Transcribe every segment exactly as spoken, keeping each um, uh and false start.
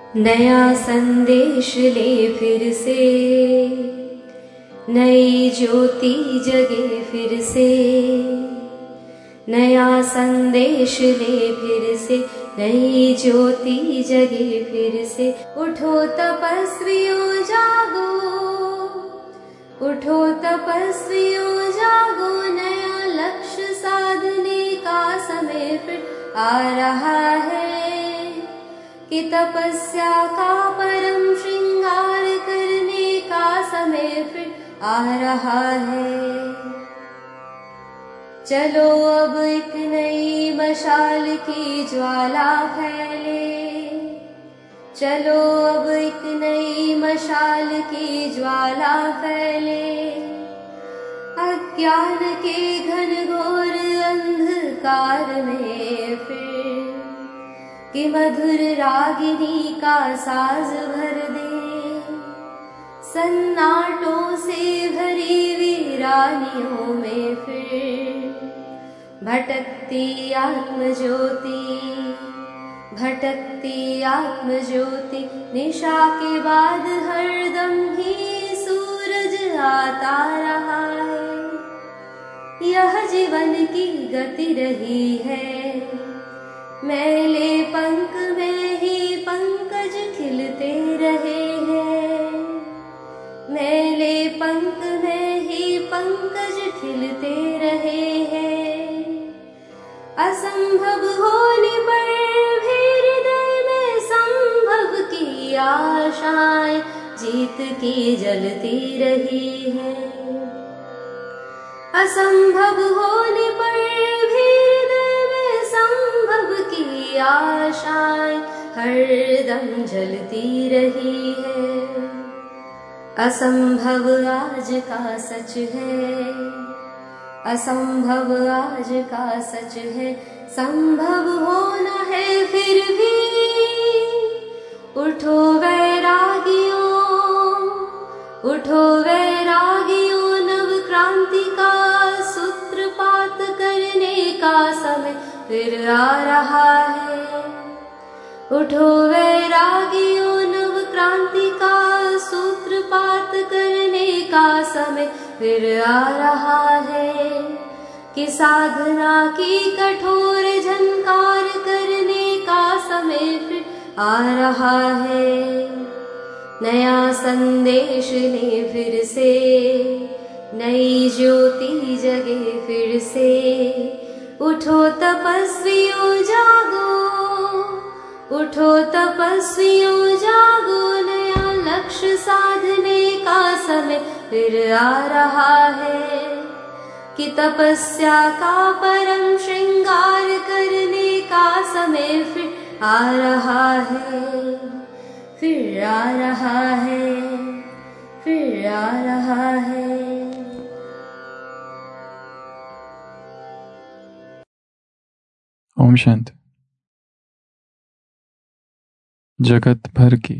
नया संदेश ले फिर से, नई ज्योति जगे फिर से। नया संदेश ले फिर से, नई ज्योति जगे फिर से। उठो तपस्वियों जागो, उठो तपस्वियों जागो, नया लक्ष्य साधने का समय फिर आ रहा है। कि तपस्या का परम श्रृंगार करने का समय फिर आ रहा है। चलो अब एक नई मशाल की ज्वाला फैले, चलो अब एक नई मशाल की ज्वाला फैले। अज्ञान के घनघोर अंधकार में फिर कि मधुर रागिनी का साज भर दे। सन्नाटों से भरी वीरानियों में फिर भटकती आत्म ज्योति, भटकती आत्म ज्योति। निशा के बाद हरदम ही सूरज आता रहा है। यह जीवन की गति रही है, मैले पंख में ही पंकज खिलते रहे हैं। मैले पंख में ही पंकज खिलते रहे हैं। असंभव होने पर भी हृदय में संभव की आशाएं जीत की जलती रही है। असंभव होने पर भी की आशाएं हरदम जलती रही है। असंभव आज का सच है, असंभव आज का सच है। संभव होना है फिर भी, उठो वैरागियों, उठो वैरागियों। नव क्रांति का सूत्रपात करने का समय फिर आ रहा है। उठो वैरागियों, नव क्रांति का सूत्रपात करने का समय फिर आ रहा है। कि साधना की कठोर झनकार करने का समय फिर आ रहा है। नया संदेश ले फिर से, नई ज्योति जगे फिर से। उठो तपस्वियों जागो, उठो तपस्वियों जागो, नया लक्ष्य साधने का समय फिर आ रहा है। कि तपस्या का परम श्रृंगार करने का समय फिर आ रहा है, फिर आ रहा है, फिर आ रहा है। ओम शांति। जगत भर की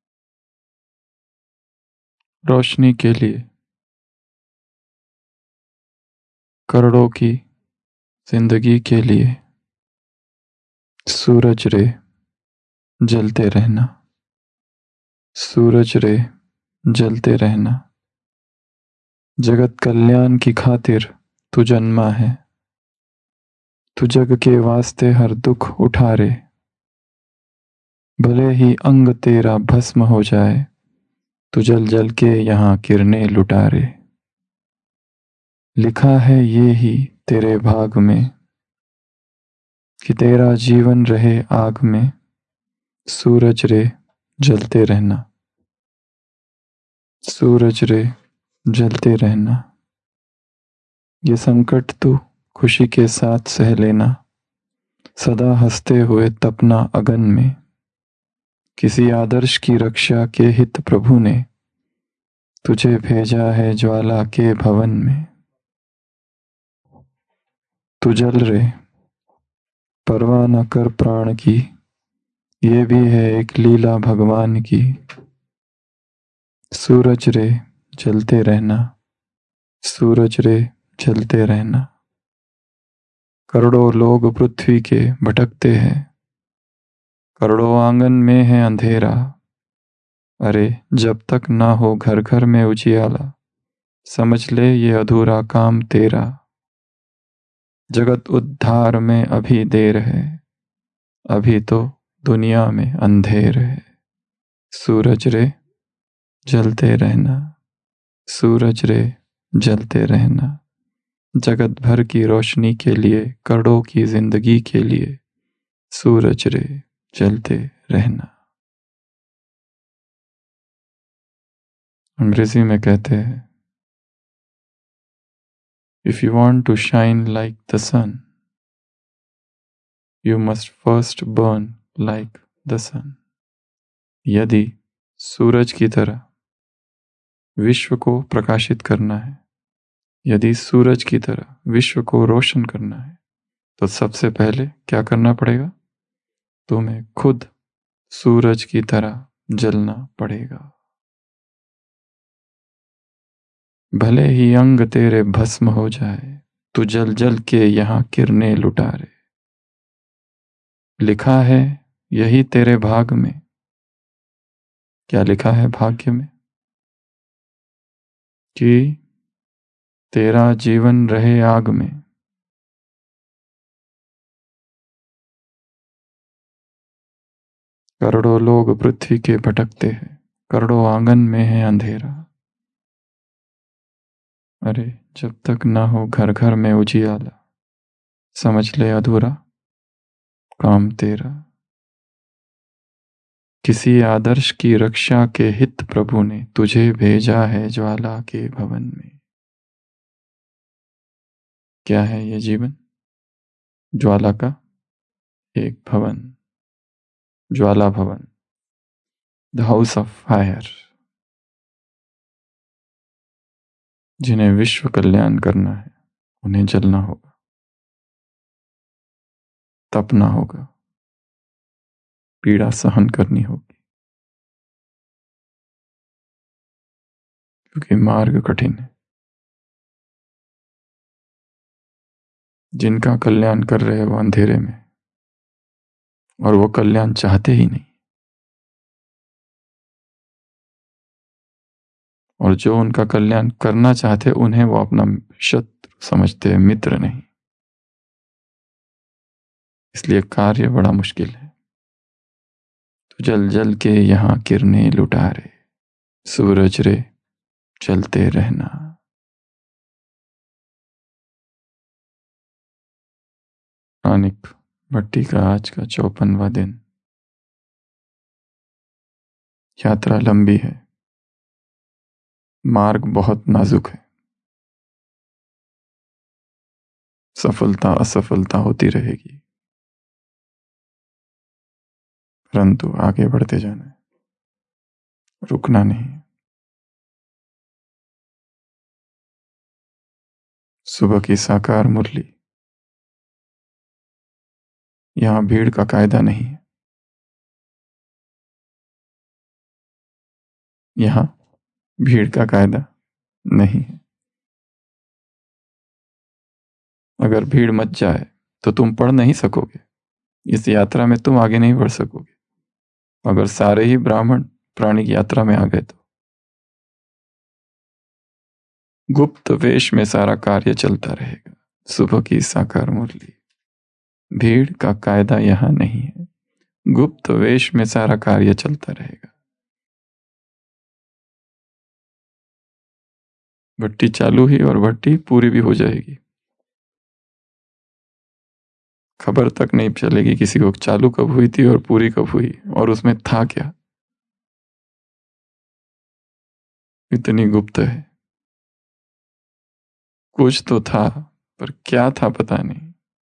रोशनी के लिए करोड़ों की जिंदगी के लिए सूरज रे जलते रहना, सूरज रे जलते रहना। जगत कल्याण की खातिर तू जन्मा है, तू जग के वास्ते हर दुख उठा रे। भले ही अंग तेरा भस्म हो जाए, तू जल जल के यहाँ किरणें लुटा रे। लिखा है ये ही तेरे भाग में कि तेरा जीवन रहे आग में। सूरज रे जलते रहना, सूरज रे जलते रहना। ये संकट तू खुशी के साथ सह लेना, सदा हंसते हुए तपना अगन में। किसी आदर्श की रक्षा के हित प्रभु ने तुझे भेजा है ज्वाला के भवन में। तू जल रे परवाह न कर प्राण की, ये भी है एक लीला भगवान की। सूरज रे जलते रहना, सूरज रे जलते रहना। करोड़ों लोग पृथ्वी के भटकते हैं, करोड़ों आंगन में है अंधेरा, अरे जब तक ना हो घर घर में उजियाला, समझ ले ये अधूरा काम तेरा। जगत उद्धार में अभी देर है, अभी तो दुनिया में अंधेर है। सूरज रे जलते रहना, सूरज रे जलते रहना, जगत भर की रोशनी के लिए, करोड़ों की जिंदगी के लिए, सूरज रे जलते रहना। अंग्रेजी में कहते हैं, if you want to shine like the sun, you must first burn like the sun. यदि सूरज की तरह विश्व को प्रकाशित करना है, यदि सूरज की तरह विश्व को रोशन करना है, तो सबसे पहले क्या करना पड़ेगा? तुम्हें खुद सूरज की तरह जलना पड़ेगा। भले ही अंग तेरे भस्म हो जाए, तू जल जल के यहां किरणें लुटारे। लिखा है यही तेरे भाग में। क्या लिखा है भाग्य में? कि तेरा जीवन रहे आग में। करोड़ों लोग पृथ्वी के भटकते हैं, करोड़ों आंगन में है अंधेरा, अरे जब तक ना हो घर घर में उजियाला, समझ ले अधूरा काम तेरा। किसी आदर्श की रक्षा के हित प्रभु ने तुझे भेजा है ज्वाला के भवन में। क्या है ये जीवन? ज्वाला का एक भवन, ज्वाला भवन, द हाउस ऑफ फायर। जिन्हें विश्व कल्याण करना है, उन्हें जलना होगा, तपना होगा, पीड़ा सहन करनी होगी, क्योंकि मार्ग कठिन है। जिनका कल्याण कर रहे हैं वो अंधेरे में, और वो कल्याण चाहते ही नहीं, और जो उनका कल्याण करना चाहते उन्हें वो अपना शत्रु समझते हैं, मित्र नहीं। इसलिए कार्य बड़ा मुश्किल है। तो जल जल के यहां किरणें लुटा रे, सूरज रे चलते रहना। आनिक भट्टी का आज का चौपनवा दिन। यात्रा लंबी है, मार्ग बहुत नाजुक है, सफलता असफलता होती रहेगी, परंतु आगे बढ़ते जाना है, रुकना नहीं। सुबह की साकार मुरली। यहां भीड़ का कायदा नहीं है, यहां भीड़ का कायदा नहीं है। अगर भीड़ मच जाए तो तुम पढ़ नहीं सकोगे, इस यात्रा में तुम आगे नहीं बढ़ सकोगे। अगर सारे ही ब्राह्मण प्राणी की यात्रा में आ गए तो गुप्त वेश में सारा कार्य चलता रहेगा। सुबह की साकार मुरली। भीड़ का कायदा यहां नहीं है, गुप्त वेश में सारा कार्य चलता रहेगा। भट्टी चालू ही और भट्टी पूरी भी हो जाएगी, खबर तक नहीं चलेगी किसी को चालू कब हुई थी और पूरी कब हुई, और उसमें था क्या। इतनी गुप्त है। कुछ तो था, पर क्या था पता नहीं।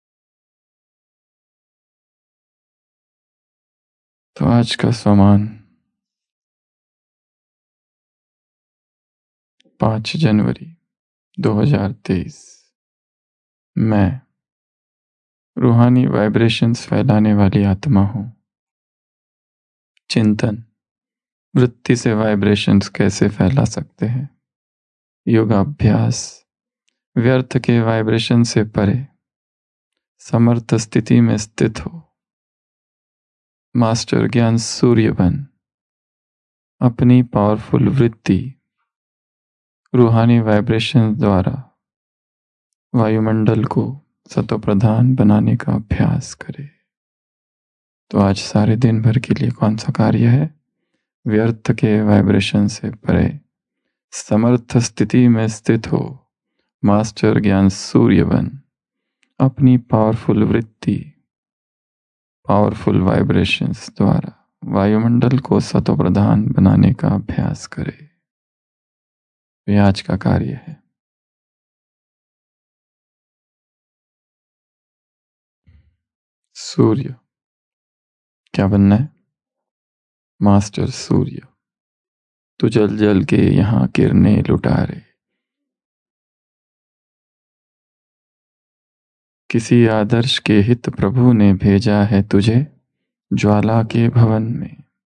तो आज का सामान पांच जनवरी दो हजार तेईस। मैं रूहानी वाइब्रेशंस फैलाने वाली आत्मा हूं। चिंतन, वृत्ति से वाइब्रेशंस कैसे फैला सकते हैं। योगाभ्यास, व्यर्थ के वाइब्रेशन से परे समर्थ स्थिति में स्थित हो। मास्टर ज्ञान सूर्य बन अपनी पावरफुल वृत्ति रूहानी वाइब्रेशन द्वारा वायुमंडल को सतोप्रधान बनाने का अभ्यास करे। तो आज सारे दिन भर के लिए कौन सा कार्य है? व्यर्थ के वाइब्रेशन से परे समर्थ स्थिति में स्थित हो मास्टर ज्ञान सूर्य बन अपनी पावरफुल वृत्ति पावरफुल वाइब्रेशंस द्वारा वायुमंडल को सतोप्रधान बनाने का अभ्यास करे। ये आज का कार्य है। सूर्य क्या बनना है? मास्टर सूर्य। तू जल जल के यहां किरणें लुटा रे। किसी आदर्श के हित प्रभु ने भेजा है तुझे ज्वाला के भवन में।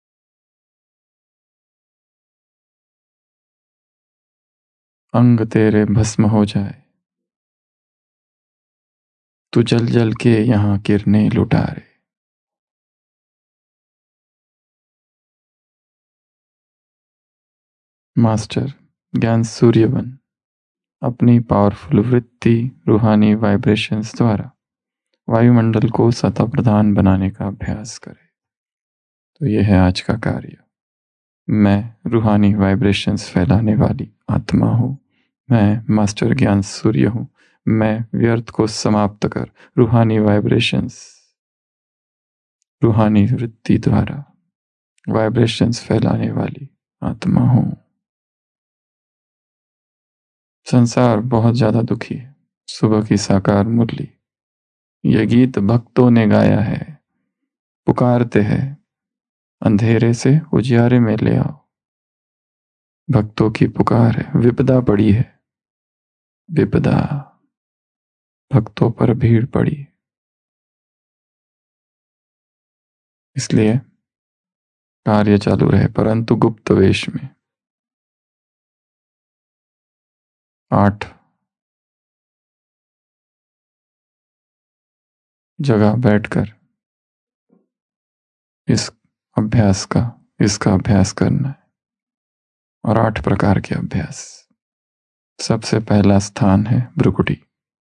अंग तेरे भस्म हो जाए, तू जल जल के यहां किरणें लुटा रे। मास्टर ज्ञान सूर्य बन अपनी पावरफुल वृत्ति रूहानी वाइब्रेशंस द्वारा वायुमंडल को सतह प्रधान बनाने का अभ्यास करे। तो यह है आज का कार्य। मैं रूहानी वाइब्रेशंस फैलाने वाली आत्मा हूँ। मैं मास्टर ज्ञान सूर्य हूँ। मैं व्यर्थ को समाप्त कर रूहानी वाइब्रेशंस रूहानी वृत्ति द्वारा वाइब्रेशंस फैलाने वाली आत्मा हूँ। संसार बहुत ज्यादा दुखी है। सुबह की साकार मुरली, यह गीत भक्तों ने गाया है। पुकारते हैं अंधेरे से उजियारे में ले आओ। भक्तों की पुकार है। विपदा पड़ी है, विपदा भक्तों पर भीड़ पड़ी, इसलिए कार्य चालू रहे परंतु गुप्त वेश में। आठ जगह बैठकर इस अभ्यास का इसका अभ्यास करना है। और आठ प्रकार के अभ्यास। सबसे पहला स्थान है भ्रुकुटी।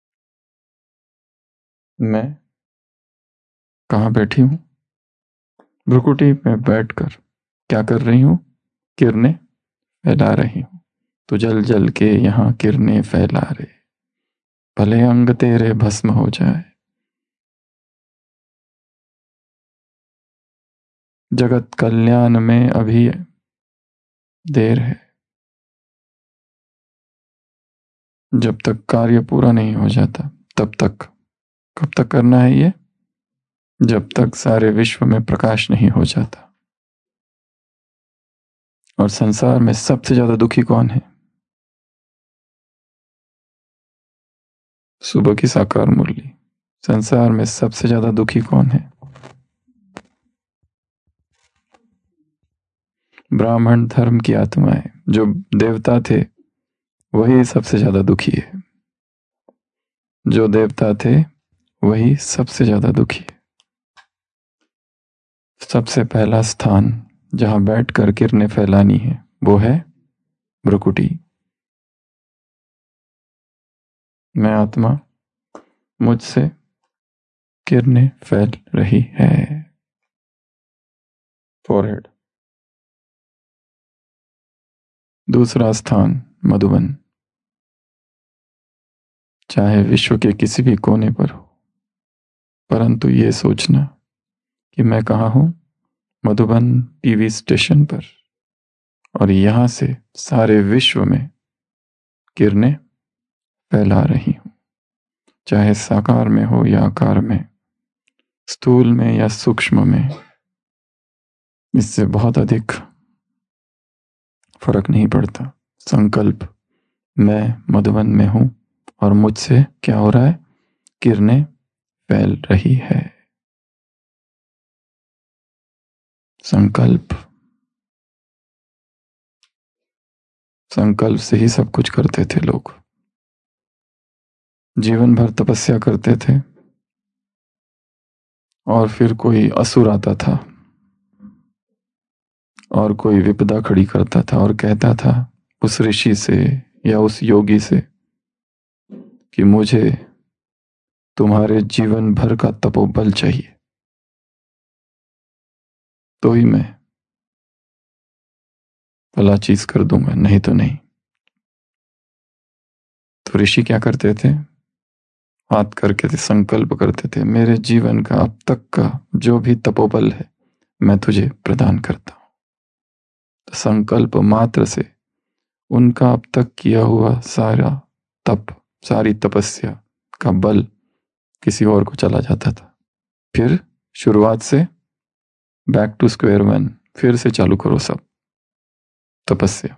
मैं कहाँ बैठी हूं? भ्रुकुटी में बैठकर क्या कर रही हूं? किरणें फैला रही हूं। तो जल जल के यहां किरणें फैला रहे, भले अंग तेरे भस्म हो जाए। जगत कल्याण में अभी देर है। जब तक कार्य पूरा नहीं हो जाता तब तक, कब तक करना है ये? जब तक सारे विश्व में प्रकाश नहीं हो जाता। और संसार में सबसे ज्यादा दुखी कौन है? सुबह की साकार मुरली। संसार में सबसे ज्यादा दुखी कौन है? ब्राह्मण धर्म की आत्माएं, जो देवता थे वही सबसे ज्यादा दुखी है। जो देवता थे वही सबसे ज्यादा दुखी है। सबसे पहला स्थान जहां बैठकर किरणें फैलानी है वो है भ्रुकुटी। मैं आत्मा, मुझसे किरणें फैल रही है। फोरहेड। दूसरा स्थान मधुबन। चाहे विश्व के किसी भी कोने पर हो, परंतु ये सोचना कि मैं कहाँ हूं? मधुबन टीवी स्टेशन पर। और यहां से सारे विश्व में किरणें फैला रही हूं। चाहे साकार में हो या आकार में, स्थूल में या सूक्ष्म में, इससे बहुत अधिक फर्क नहीं पड़ता। संकल्प, मैं मधुबन में हूं और मुझसे क्या हो रहा है? किरणें फैल रही है। संकल्प संकल्प से ही सब कुछ करते थे लोग। जीवन भर तपस्या करते थे और फिर कोई असुर आता था और कोई विपदा खड़ी करता था और कहता था उस ऋषि से या उस योगी से कि मुझे तुम्हारे जीवन भर का तपोबल चाहिए, तो ही मैं भला चीज कर दूंगा, नहीं तो नहीं। तो ऋषि क्या करते थे? हाथ करके थे, संकल्प करते थे, मेरे जीवन का अब तक का जो भी तपोबल है मैं तुझे प्रदान करता हूं। तो संकल्प मात्र से उनका अब तक किया हुआ सारा तप, सारी तपस्या का बल किसी और को चला जाता था। फिर शुरुआत से बैक टू स्क्वायर वन, फिर से चालू करो सब तपस्या।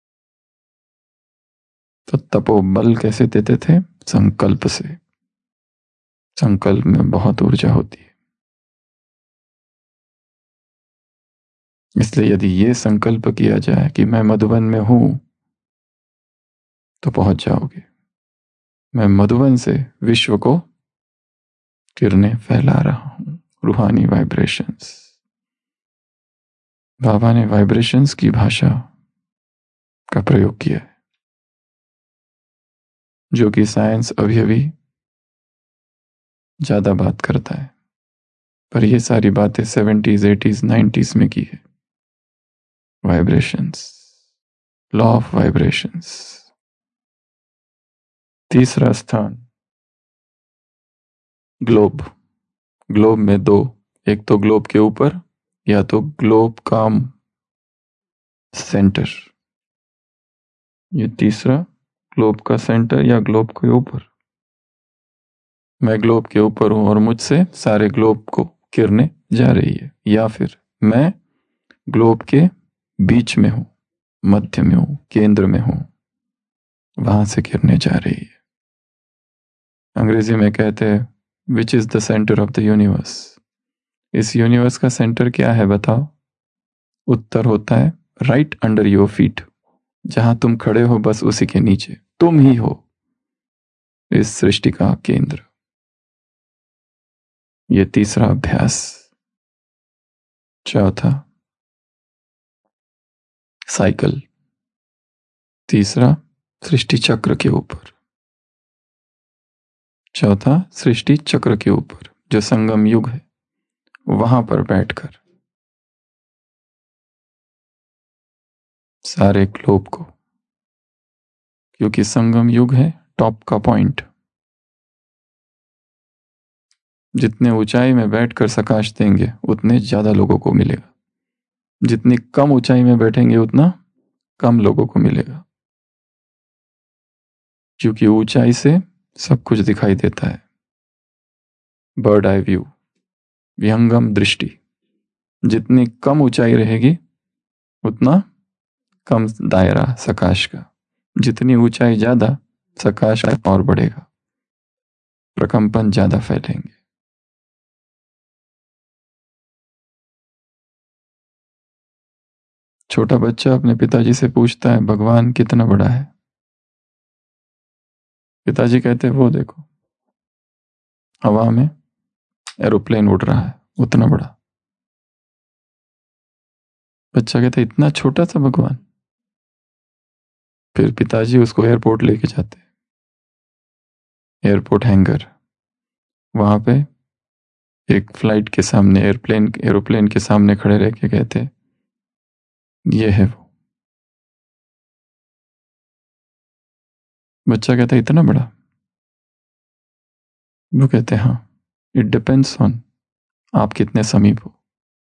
तो तपोबल कैसे देते थे? संकल्प से। संकल्प में बहुत ऊर्जा होती है। इसलिए यदि ये संकल्प किया जाए कि मैं मधुबन में हूं, तो पहुंच जाओगे। मैं मधुबन से विश्व को किरणें फैला रहा हूं, रूहानी वाइब्रेशंस। बाबा ने वाइब्रेशंस की भाषा का प्रयोग किया है, जो कि साइंस अभी अभी ज्यादा बात करता है, पर ये सारी बातें सेवेंटीज एटीज नाइन्टीज में की है। Vibrations, law of vibrations. तीसरा स्थान ग्लोब। ग्लोब में दो, एक तो ग्लोब के ऊपर या तो ग्लोब का सेंटर, ये तीसरा ग्लोब का सेंटर या ग्लोब के ऊपर। मैं ग्लोब के ऊपर हूं और मुझसे सारे ग्लोब को किरणें जा रही है, या फिर मैं ग्लोब के बीच में हूं, मध्य में हूं, केंद्र में हूं, वहां से किरणें जा रही है। अंग्रेजी में कहते हैं which is the centre of the universe. इस यूनिवर्स का सेंटर क्या है बताओ? उत्तर होता है राइट अंडर योर फीट। जहां तुम खड़े हो बस उसी के नीचे तुम ही हो इस सृष्टि का केंद्र। यह तीसरा अभ्यास। चौथा साइकिल। तीसरा सृष्टि चक्र के ऊपर। चौथा सृष्टि चक्र के ऊपर जो संगम युग है, वहां पर बैठकर सारे ग्लोब को, क्योंकि संगम युग है टॉप का पॉइंट। जितने ऊंचाई में बैठकर सकाश देंगे उतने ज्यादा लोगों को मिलेगा, जितनी कम ऊंचाई में बैठेंगे उतना कम लोगों को मिलेगा, क्योंकि ऊंचाई से सब कुछ दिखाई देता है। बर्ड आई व्यू, विहंगम दृष्टि। जितनी कम ऊंचाई रहेगी उतना कम दायरा सकाश का, जितनी ऊंचाई ज्यादा सकाश और बढ़ेगा, प्रकंपन ज्यादा फैलेंगे। छोटा बच्चा अपने पिताजी से पूछता है भगवान कितना बड़ा है? पिताजी कहते हैं वो देखो हवा में एरोप्लेन उड़ रहा है, उतना बड़ा। बच्चा कहता है इतना छोटा सा भगवान? फिर पिताजी उसको एयरपोर्ट लेके जाते हैं, एयरपोर्ट हैंगर। वहां पे एक फ्लाइट के सामने, एयरप्लेन एरोप्लेन के सामने खड़े रह के कहते ये है वो। बच्चा कहता है इतना बड़ा? वो कहते हैं हाँ, इट डिपेंड्स ऑन आप कितने समीप हो।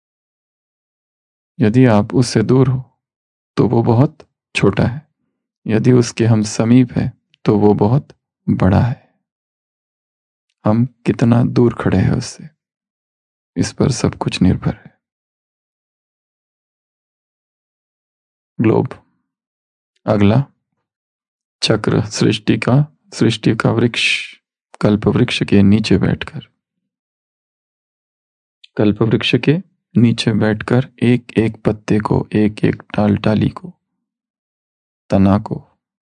यदि आप उससे दूर हो तो वो बहुत छोटा है, यदि उसके हम समीप है तो वो बहुत बड़ा है। हम कितना दूर खड़े हैं उससे, इस पर सब कुछ निर्भर है। ग्लोब। अगला चक्र, सृष्टि का सृष्टि का वृक्ष। कल्प वृक्ष के नीचे बैठकर, कल्प वृक्ष के नीचे बैठकर एक एक पत्ते को, एक एक टाल टाली को, तना को,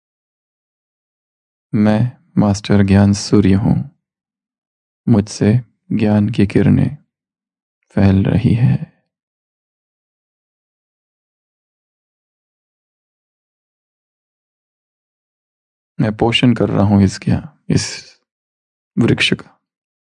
मैं मास्टर ज्ञान सूर्य हूं, मुझसे ज्ञान की किरणें फैल रही है। मैं पोषण कर रहा हूं इस ज्ञान, इस वृक्ष का।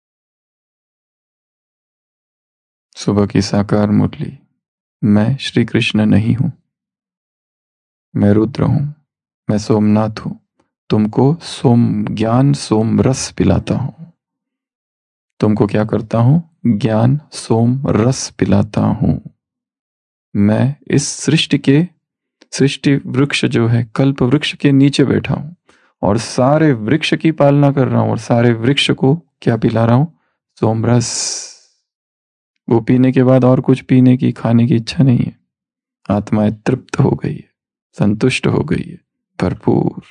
सुबह की साकार मुरली, मैं श्री कृष्ण नहीं हूं, मैं रुद्र हूं, मैं सोमनाथ हूं, तुमको सोम ज्ञान सोम रस पिलाता हूं। तुमको क्या करता हूं? ज्ञान सोम रस पिलाता हूं। मैं इस सृष्टि के सृष्टि वृक्ष जो है कल्प वृक्ष के नीचे बैठा हूं और सारे वृक्ष की पालना कर रहा हूं और सारे वृक्ष को क्या पिला रहा हूं? सोमरस। वो पीने के बाद और कुछ पीने की खाने की इच्छा नहीं है। आत्मा तृप्त हो गई है, संतुष्ट हो गई है, भरपूर।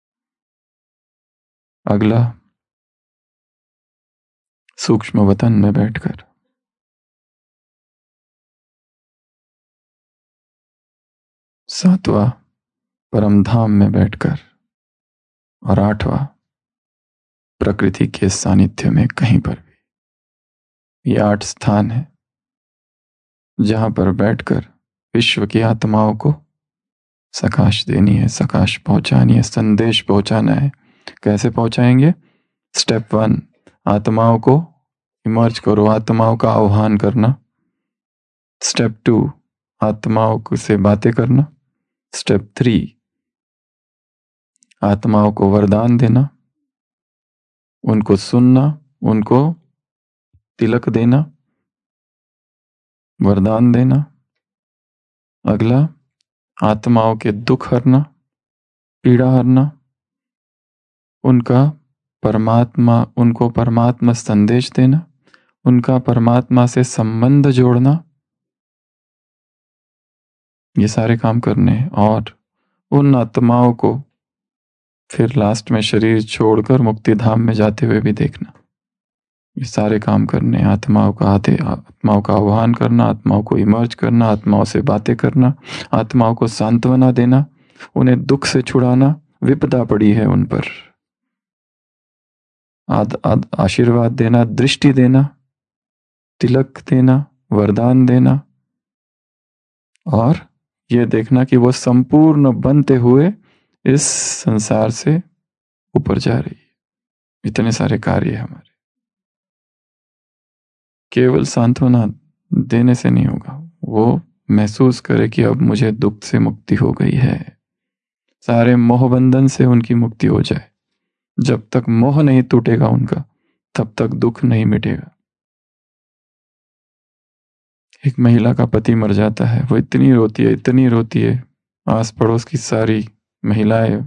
अगला, सूक्ष्म वतन में बैठकर, सातवां परम धाम में बैठकर, और आठवां प्रकृति के सानिध्य में कहीं पर भी। ये आठ स्थान है जहां पर बैठकर विश्व की आत्माओं को सकाश देनी है, सकाश पहुंचानी है, संदेश पहुंचाना है। कैसे पहुंचाएंगे? स्टेप वन, आत्माओं को इमर्ज करो, आत्माओं का आह्वान करना। स्टेप टू, आत्माओं से बातें करना। स्टेप थ्री, आत्माओं को वरदान देना, उनको सुनना, उनको तिलक देना, वरदान देना। अगला, आत्माओं के दुख हरना, पीड़ा हरना, उनका परमात्मा उनको परमात्मा संदेश देना, उनका परमात्मा से संबंध जोड़ना। ये सारे काम करने हैं और उन आत्माओं को फिर लास्ट में शरीर छोड़कर मुक्ति धाम में जाते हुए भी देखना। ये सारे काम करने, आत्माओं का आते आत्माओं का आह्वान करना, आत्माओं को इमर्ज करना, आत्माओं से बातें करना, आत्माओं को सांत्वना देना, उन्हें दुख से छुड़ाना। विपदा पड़ी है उन पर, आद, आद, आशीर्वाद देना, दृष्टि देना, तिलक देना, वरदान देना, और ये देखना कि वो संपूर्ण बनते हुए इस संसार से ऊपर जा रही है। इतने सारे कार्य है हमारे। केवल सांत्वना देने से नहीं होगा, वो महसूस करे कि अब मुझे दुख से मुक्ति हो गई है, सारे मोहबंधन से उनकी मुक्ति हो जाए। जब तक मोह नहीं टूटेगा उनका, तब तक दुख नहीं मिटेगा। एक महिला का पति मर जाता है, वो इतनी रोती है, इतनी रोती है, आस पड़ोस की सारी महिलाएं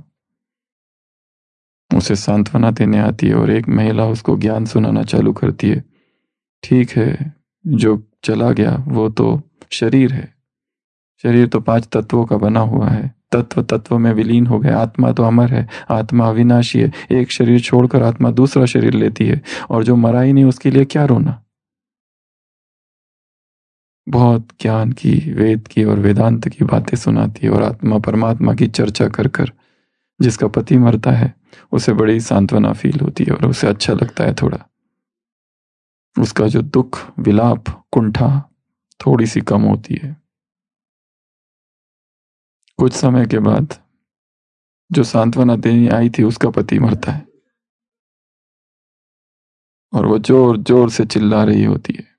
उसे सांत्वना देने आती है और एक महिला उसको ज्ञान सुनाना चालू करती है। ठीक है, जो चला गया वो तो शरीर है, शरीर तो पांच तत्वों का बना हुआ है, तत्व तत्व में विलीन हो गए। आत्मा तो अमर है, आत्मा अविनाशी है। एक शरीर छोड़कर आत्मा दूसरा शरीर लेती है, और जो मरा ही नहीं उसके लिए क्या रोना। बहुत ज्ञान की, वेद की और वेदांत की बातें सुनाती है, और आत्मा परमात्मा की चर्चा कर कर जिसका पति मरता है उसे बड़ी सांत्वना फील होती है और उसे अच्छा लगता है थोड़ा। उसका जो दुख, विलाप, कुंठा थोड़ी सी कम होती है। कुछ समय के बाद जो सांत्वना देने आई थी उसका पति मरता है और वो जोर जोर से चिल्ला रही होती है,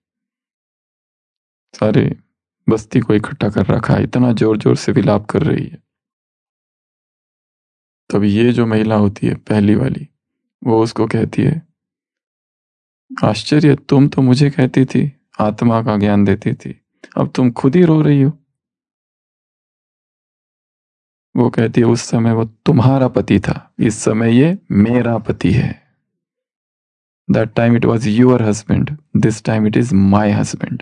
सारे बस्ती को इकट्ठा कर रखा है, इतना जोर जोर से विलाप कर रही है। तब ये जो महिला होती है पहली वाली, वो उसको कहती है, आश्चर्य, तुम तो मुझे कहती थी, आत्मा का ज्ञान देती थी, अब तुम खुद ही रो रही हो। वो कहती है, उस समय वो तुम्हारा पति था, इस समय ये मेरा पति है। That time it was your husband, this time it is my husband.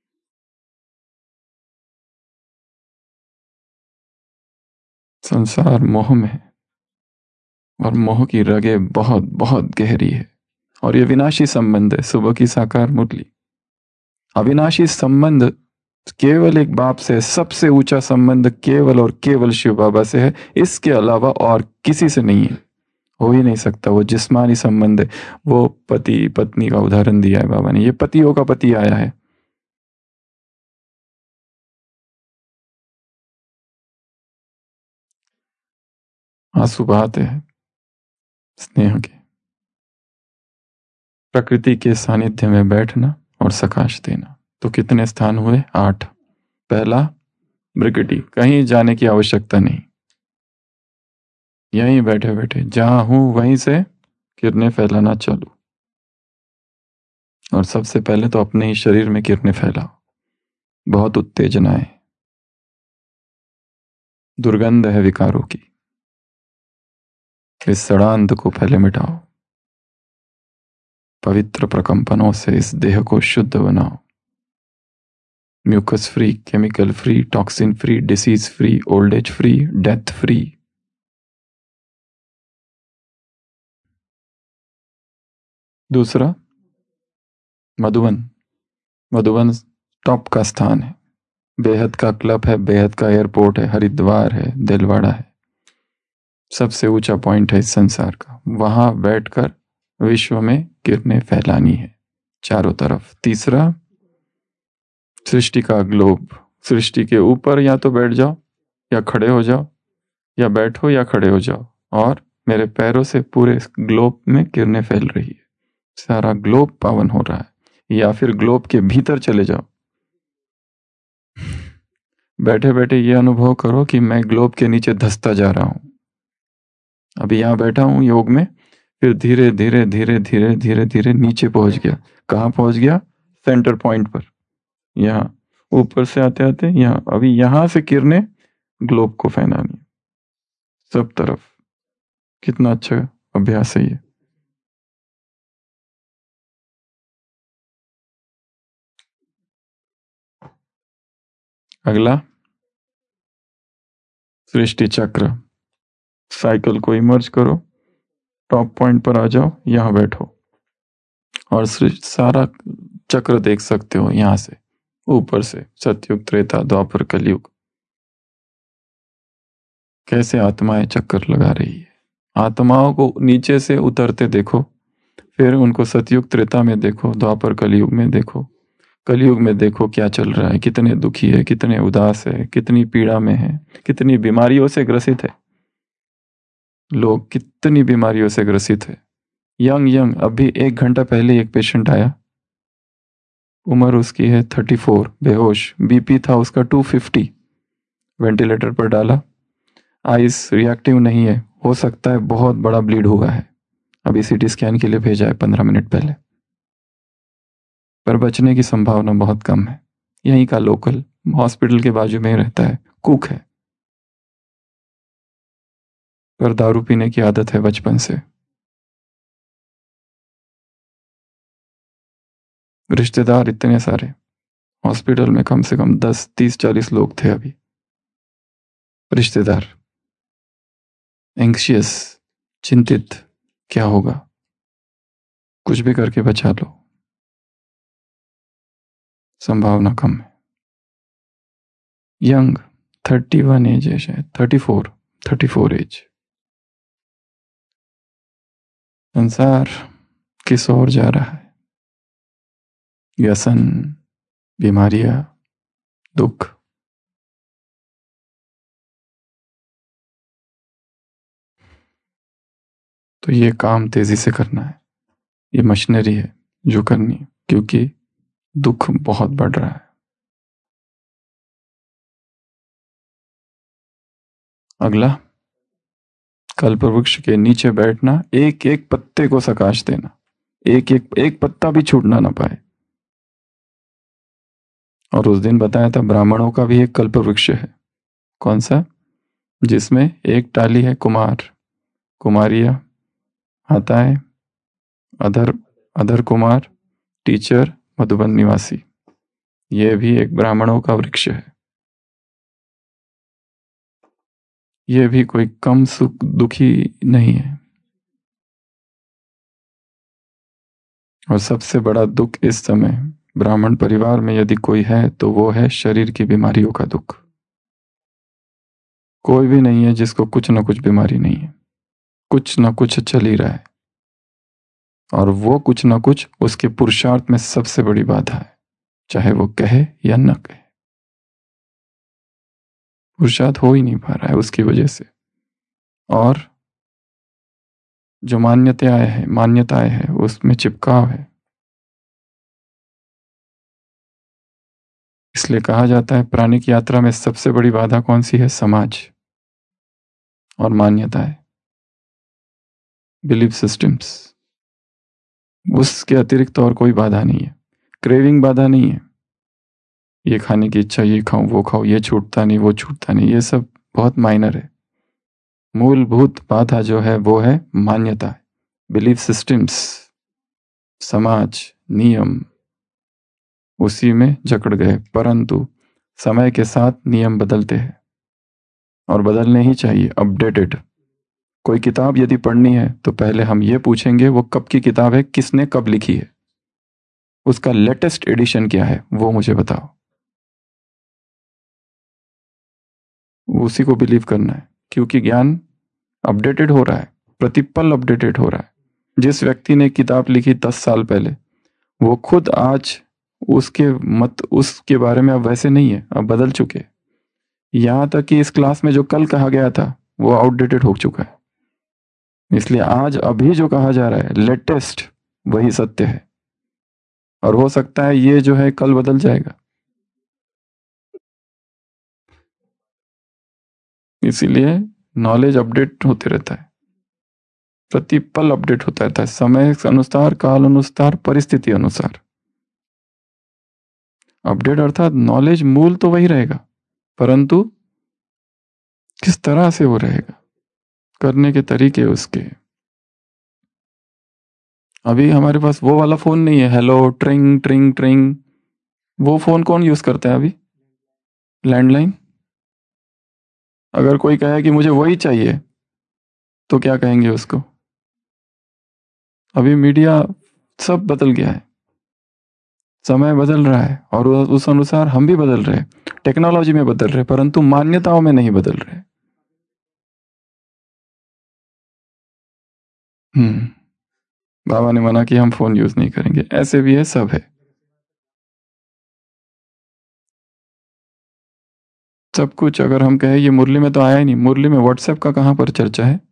संसार मोह में है और मोह की रगें बहुत बहुत गहरी है, और ये विनाशी संबंध है। सुबह की साकार मुरली, अविनाशी संबंध केवल एक बाप से, सबसे ऊंचा संबंध केवल और केवल शिव बाबा से है, इसके अलावा और किसी से नहीं है, हो ही नहीं सकता। वो जिस्मानी संबंध है। वो पति पत्नी का उदाहरण दिया है बाबा ने, ये पतियों का पति आया है। आंसू बहाते हैं, स्नेह के, प्रकृति के सानिध्य में बैठना और सकाश देना। तो कितने स्थान हुए? आठ। पहला ब्रिकेटी, कहीं जाने की आवश्यकता नहीं, यहीं बैठे बैठे जहां हूं वहीं से किरणें फैलाना चालू। और सबसे पहले तो अपने ही शरीर में किरणें फैलाओ। बहुत उत्तेजना है, दुर्गंध है विकारों की, इस सड़ांध को पहले मिटाओ। पवित्र प्रकंपनों से इस देह को शुद्ध बनाओ। Mucus free, chemical free, toxin free, disease free, old age free, death free. दूसरा मधुवन। मधुवन टॉप का स्थान है, बेहद का क्लब है, बेहद का एयरपोर्ट है, हरिद्वार है, दिलवाड़ा है, सबसे ऊंचा पॉइंट है इस संसार का। वहां बैठकर विश्व में किरणें फैलानी है चारों तरफ। तीसरा सृष्टि का ग्लोब, सृष्टि के ऊपर या तो बैठ जाओ या खड़े हो जाओ, या बैठो या खड़े हो जाओ, और मेरे पैरों से पूरे ग्लोब में किरणें फैल रही है, सारा ग्लोब पावन हो रहा है। या फिर ग्लोब के भीतर चले जाओ, बैठे बैठे ये अनुभव करो कि मैं ग्लोब के नीचे धंसता जा रहा हूं। अभी यहां बैठा हूं योग में, फिर धीरे धीरे धीरे धीरे धीरे धीरे नीचे पहुंच गया। कहां पहुंच गया? सेंटर पॉइंट पर। यहां ऊपर से आते आते यहां, अभी यहां से किरणें ग्लोब को फैलानी सब तरफ। कितना अच्छा अभ्यास है ये। अगला सृष्टि चक्र। साइकिल को इमर्ज करो, टॉप पॉइंट पर आ जाओ, यहां बैठो और सारा चक्र देख सकते हो यहां से ऊपर से। सतयुग, त्रेता, द्वापर, कलयुग, कैसे आत्माएं चक्कर लगा रही है। आत्माओं को नीचे से उतरते देखो, फिर उनको सतयुग त्रेता में देखो, द्वापर कलयुग में देखो। कलयुग में देखो क्या चल रहा है, कितने दुखी है, कितने उदास है, कितनी पीड़ा में है, कितनी बीमारियों से ग्रसित है लोग, कितनी बीमारियों से ग्रसित है। यंग यंग, अभी एक घंटा पहले एक पेशेंट आया, उम्र उसकी है थर्टी फोर, बेहोश, बीपी था उसका टू फिफ्टी, वेंटिलेटर पर डाला, आइस रिएक्टिव नहीं है, हो सकता है बहुत बड़ा ब्लीड हुआ है, अभी सीटी स्कैन के लिए भेजा है पंद्रह मिनट पहले, पर बचने की संभावना बहुत कम है। यहीं का लोकल, हॉस्पिटल के बाजू में ही रहता है, कुक है, पर दारू पीने की आदत है बचपन से। रिश्तेदार इतने सारे, हॉस्पिटल में कम से कम दस तीस चालीस लोग थे अभी रिश्तेदार। एंग्शियस, चिंतित, क्या होगा, कुछ भी करके बचा लो, संभावना कम है। यंग, थर्टी वन एज है शायद, thirty four thirty four age. संसार किस ओर जा रहा है? व्यसन, बीमारियां, दुख। तो ये काम तेजी से करना है, ये मशीनरी है जो करनी है, क्योंकि दुख बहुत बढ़ रहा है। अगला, कल्पवृक्ष के नीचे बैठना, एक एक पत्ते को सकाश देना, एक एक एक पत्ता भी छूटना ना पाए। और उस दिन बताया था ब्राह्मणों का भी एक कल्पवृक्ष है। कौन सा? जिसमें एक टाली है कुमार, कुमारिया, हाताएं, अधर अधर कुमार, टीचर, मधुबन निवासी। यह भी एक ब्राह्मणों का वृक्ष है। यह भी कोई कम सुख दुखी नहीं है। और सबसे बड़ा दुख इस समय ब्राह्मण परिवार में यदि कोई है तो वो है शरीर की बीमारियों का दुख। कोई भी नहीं है जिसको कुछ ना कुछ बीमारी नहीं है, कुछ ना कुछ चल ही रहा है, और वो कुछ ना कुछ उसके पुरुषार्थ में सबसे बड़ी बाधा है, चाहे वो कहे या न कहे। पुरुषार्थ हो ही नहीं पा रहा है उसकी वजह से। और जो मान्यताएं है मान्यताएं है उसमें चिपकाव है। इसलिए कहा जाता है प्राणिक यात्रा में सबसे बड़ी बाधा कौन सी है? समाज और मान्यताएं, बिलीफ सिस्टम्स। उसके अतिरिक्त और कोई बाधा नहीं है। क्रेविंग बाधा नहीं है, ये खाने की इच्छा, ये खाऊं वो खाऊं, ये छूटता नहीं वो छूटता नहीं, ये सब बहुत माइनर है। मूलभूत बाधा जो है वो है मान्यता, बिलीफ सिस्टम्स, समाज, नियम, उसी में जकड़ गए। परंतु समय के साथ नियम बदलते हैं और बदलने ही चाहिए, अपडेटेड। कोई किताब यदि पढ़नी है तो पहले हम ये पूछेंगे वो कब की किताब है, किसने कब लिखी है, उसका लेटेस्ट एडिशन क्या है वो मुझे बताओ। उसी को बिलीव करना है, क्योंकि ज्ञान अपडेटेड हो रहा है, प्रतिपल अपडेटेड हो रहा है। जिस व्यक्ति ने किताब लिखी दस साल पहले, वो खुद आज उसके मत उसके बारे में अब वैसे नहीं है, अब बदल चुके। यहां तक कि इस क्लास में जो कल कहा गया था वो आउटडेटेड हो चुका है। इसलिए आज अभी जो कहा जा रहा है लेटेस्ट वही सत्य है, और हो सकता है ये जो है कल बदल जाएगा। इसीलिए नॉलेज अपडेट होते रहता है, प्रतिपल अपडेट होता रहता है, समय अनुसार, काल अनुसार, परिस्थिति अनुसार अपडेट। अर्थात नॉलेज मूल तो वही रहेगा, परंतु किस तरह से वो रहेगा, करने के तरीके उसके। अभी हमारे पास वो वाला फोन नहीं है, हेलो ट्रिंग ट्रिंग ट्रिंग, वो फोन कौन यूज करता है अभी? लैंडलाइन। अगर कोई कहे कि मुझे वही चाहिए तो क्या कहेंगे उसको? अभी मीडिया सब बदल गया है, समय बदल रहा है और उस अनुसार हम भी बदल रहे हैं, टेक्नोलॉजी में बदल रहे, परंतु मान्यताओं में नहीं बदल रहे। हम्म बाबा ने मना कि हम फोन यूज नहीं करेंगे, ऐसे भी है, सब है, सब कुछ। अगर हम कहें ये मुरली में तो आया ही नहीं, मुरली में व्हाट्सएप का कहां पर चर्चा है?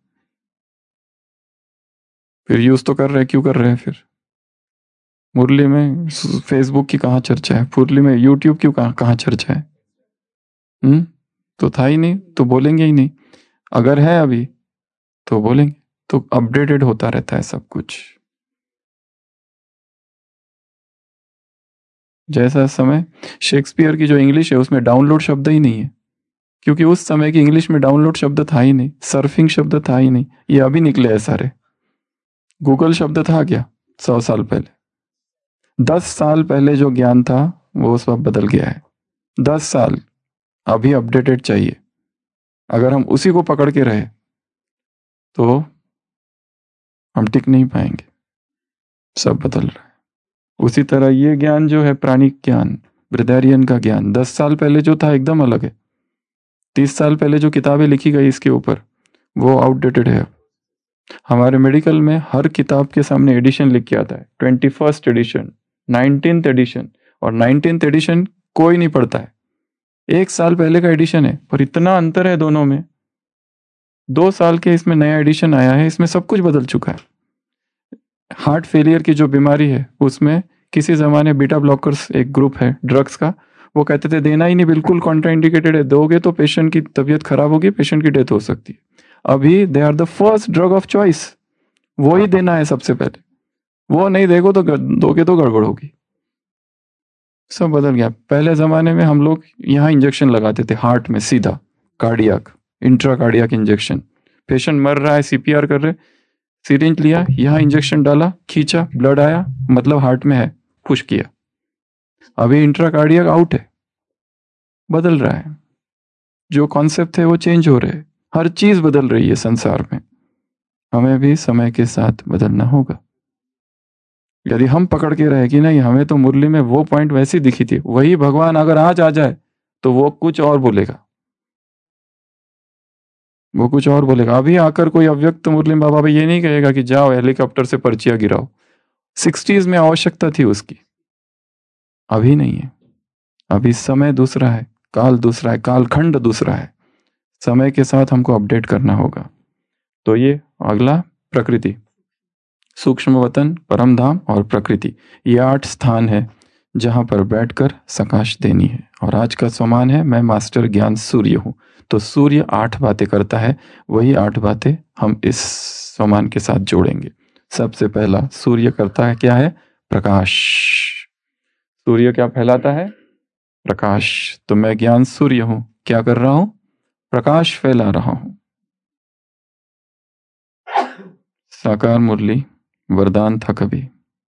फिर यूज तो कर रहे, क्यों कर रहे हैं फिर? मुरली में फेसबुक की कहाँ चर्चा है? मुरली में यूट्यूब की कहाँ कहाँ चर्चा है? हम्म तो था ही नहीं, तो बोलेंगे ही नहीं। अगर है अभी तो बोलेंगे। तो अपडेटेड होता रहता है सब कुछ। जैसा समय, शेक्सपियर की जो इंग्लिश है उसमें डाउनलोड शब्द ही नहीं है, क्योंकि उस समय की इंग्लिश में डाउनलोड शब्द था ही नहीं, सर्फिंग शब्द था ही नहीं। ये अभी निकले हैं सारे। गूगल शब्द था क्या सौ साल पहले? दस साल पहले जो ज्ञान था वो सब बदल गया है। दस साल अभी अपडेटेड चाहिए। अगर हम उसी को पकड़ के रहे तो हम टिक नहीं पाएंगे, सब बदल रहा है। उसी तरह ये ज्ञान जो है, प्राणिक ज्ञान, ब्रदरियन का ज्ञान, दस साल पहले जो था एकदम अलग है। तीस साल पहले जो किताबें लिखी गई इसके ऊपर वो आउटडेटेड है। हमारे मेडिकल में हर किताब के सामने एडिशन लिख के आता है, twenty first edition, nineteenth edition, और नाइनटीन्थ एडिशन कोई नहीं पढ़ता है। एक साल पहले का एडिशन है, पर इतना अंतर है दोनों में। दो साल के इसमें नया एडिशन आया है, इसमें सब कुछ बदल चुका है। हार्ट फेलियर की जो बीमारी है उसमें किसी जमाने बीटा ब्लॉकर्स एक ग्रुप है ड्रग्स का, वो कहते थे देना ही नहीं, बिल्कुल कॉन्ट्राइंडिकेटेड है, दोगे तो पेशेंट की तबीयत खराब होगी, पेशेंट की डेथ हो सकती है। अभी they are the first drug of choice, वो ही देना है सबसे पहले। वो नहीं देखो तो दोगे तो गड़बड़ होगी। सब बदल गया। पहले जमाने में हम लोग यहाँ इंजेक्शन लगाते थे हार्ट में सीधा, cardiac, intra cardiac injection. Patient मर रहा है, सीपीआर कर रहे, सिरिंज लिया, यहाँ इंजेक्शन डाला, खींचा, ब्लड आया, मतलब हार्ट में है, पुश किया। अभी इंट्रा कार्डियक आउट है, बदल रहा है। जो कॉन्सेप्ट है वो चेंज हो रहे हैं, हर चीज बदल रही है संसार में। हमें भी समय के साथ बदलना होगा। यदि हम पकड़ के रहे कि नहीं हमें तो मुरली में वो पॉइंट वैसी दिखी थी, वही भगवान अगर आज आ जाए तो वो कुछ और बोलेगा, वो कुछ और बोलेगा। अभी आकर कोई अव्यक्त मुरली बाबा भाई ये नहीं कहेगा कि जाओ हेलीकॉप्टर से पर्चियां गिराओ। सिक्सटीज में आवश्यकता थी उसकी, अभी नहीं है। अभी समय दूसरा है, काल दूसरा है, कालखंड दूसरा है। समय के साथ हमको अपडेट करना होगा। तो ये अगला प्रकृति। सूक्ष्म वतन, परम धाम और प्रकृति, ये आठ स्थान है जहाँ पर बैठकर सकाश देनी है। और आज का सम्मान है मैं मास्टर ज्ञान सूर्य हूँ। तो सूर्य आठ बातें करता है, वही आठ बातें हम इस सम्मान के साथ जोड़ेंगे। सबसे पहला सूर्य करता है क्या है? प्रकाश। सूर्य क्या फैलाता है? प्रकाश। तो मैं ज्ञान सूर्य हूं, क्या कर रहा हूं? प्रकाश फैला रहा हूं। साकार मुरली वरदान था कभी।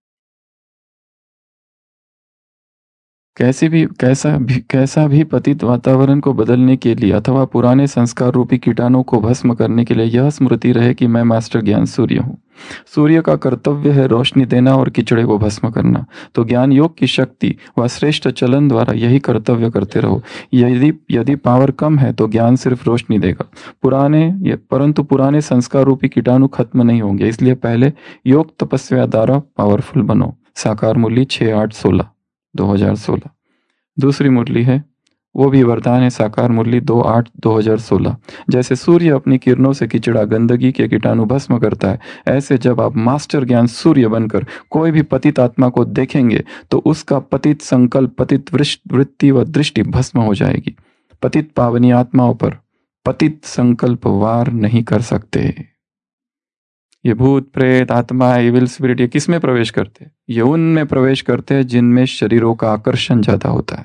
कैसे भी कैसा भी कैसा भी पतित वातावरण को बदलने के लिए अथवा पुराने संस्कार रूपी कीटाणु को भस्म करने के लिए यह स्मृति रहे कि मैं मास्टर ज्ञान सूर्य हूँ। सूर्य का कर्तव्य है रोशनी देना और कीचड़े को भस्म करना। तो ज्ञान योग की शक्ति व श्रेष्ठ चलन द्वारा यही कर्तव्य करते रहो। यदि यदि पावर कम है तो ज्ञान सिर्फ रोशनी देगा, पुराने परंतु पुराने संस्कार रूपी कीटाणु खत्म नहीं होंगे। इसलिए पहले योग तपस्या द्वारा पावरफुल बनो। साकार मुरली छः आठ सोलह दो हजार सोलह। दूसरी मुरली है, वो भी वरदान है, साकार मुरली दो आठ दो हजार सोलह। जैसे सूर्य अपनी किरणों से किचड़ा गंदगी के कीटाणु भस्म करता है, ऐसे जब आप मास्टर ज्ञान सूर्य बनकर कोई भी पतित आत्मा को देखेंगे तो उसका पतित संकल्प, पतित वृत्ति व दृष्टि भस्म हो जाएगी। पतित पावनी आत्माओं पर पतित संकल्प वार नहीं कर सकते। ये भूत प्रेत आत्मा इविल स्पिरिट ये किस में प्रवेश करते हैं? ये उनमें प्रवेश करते हैं जिनमें शरीरों का आकर्षण ज्यादा होता है,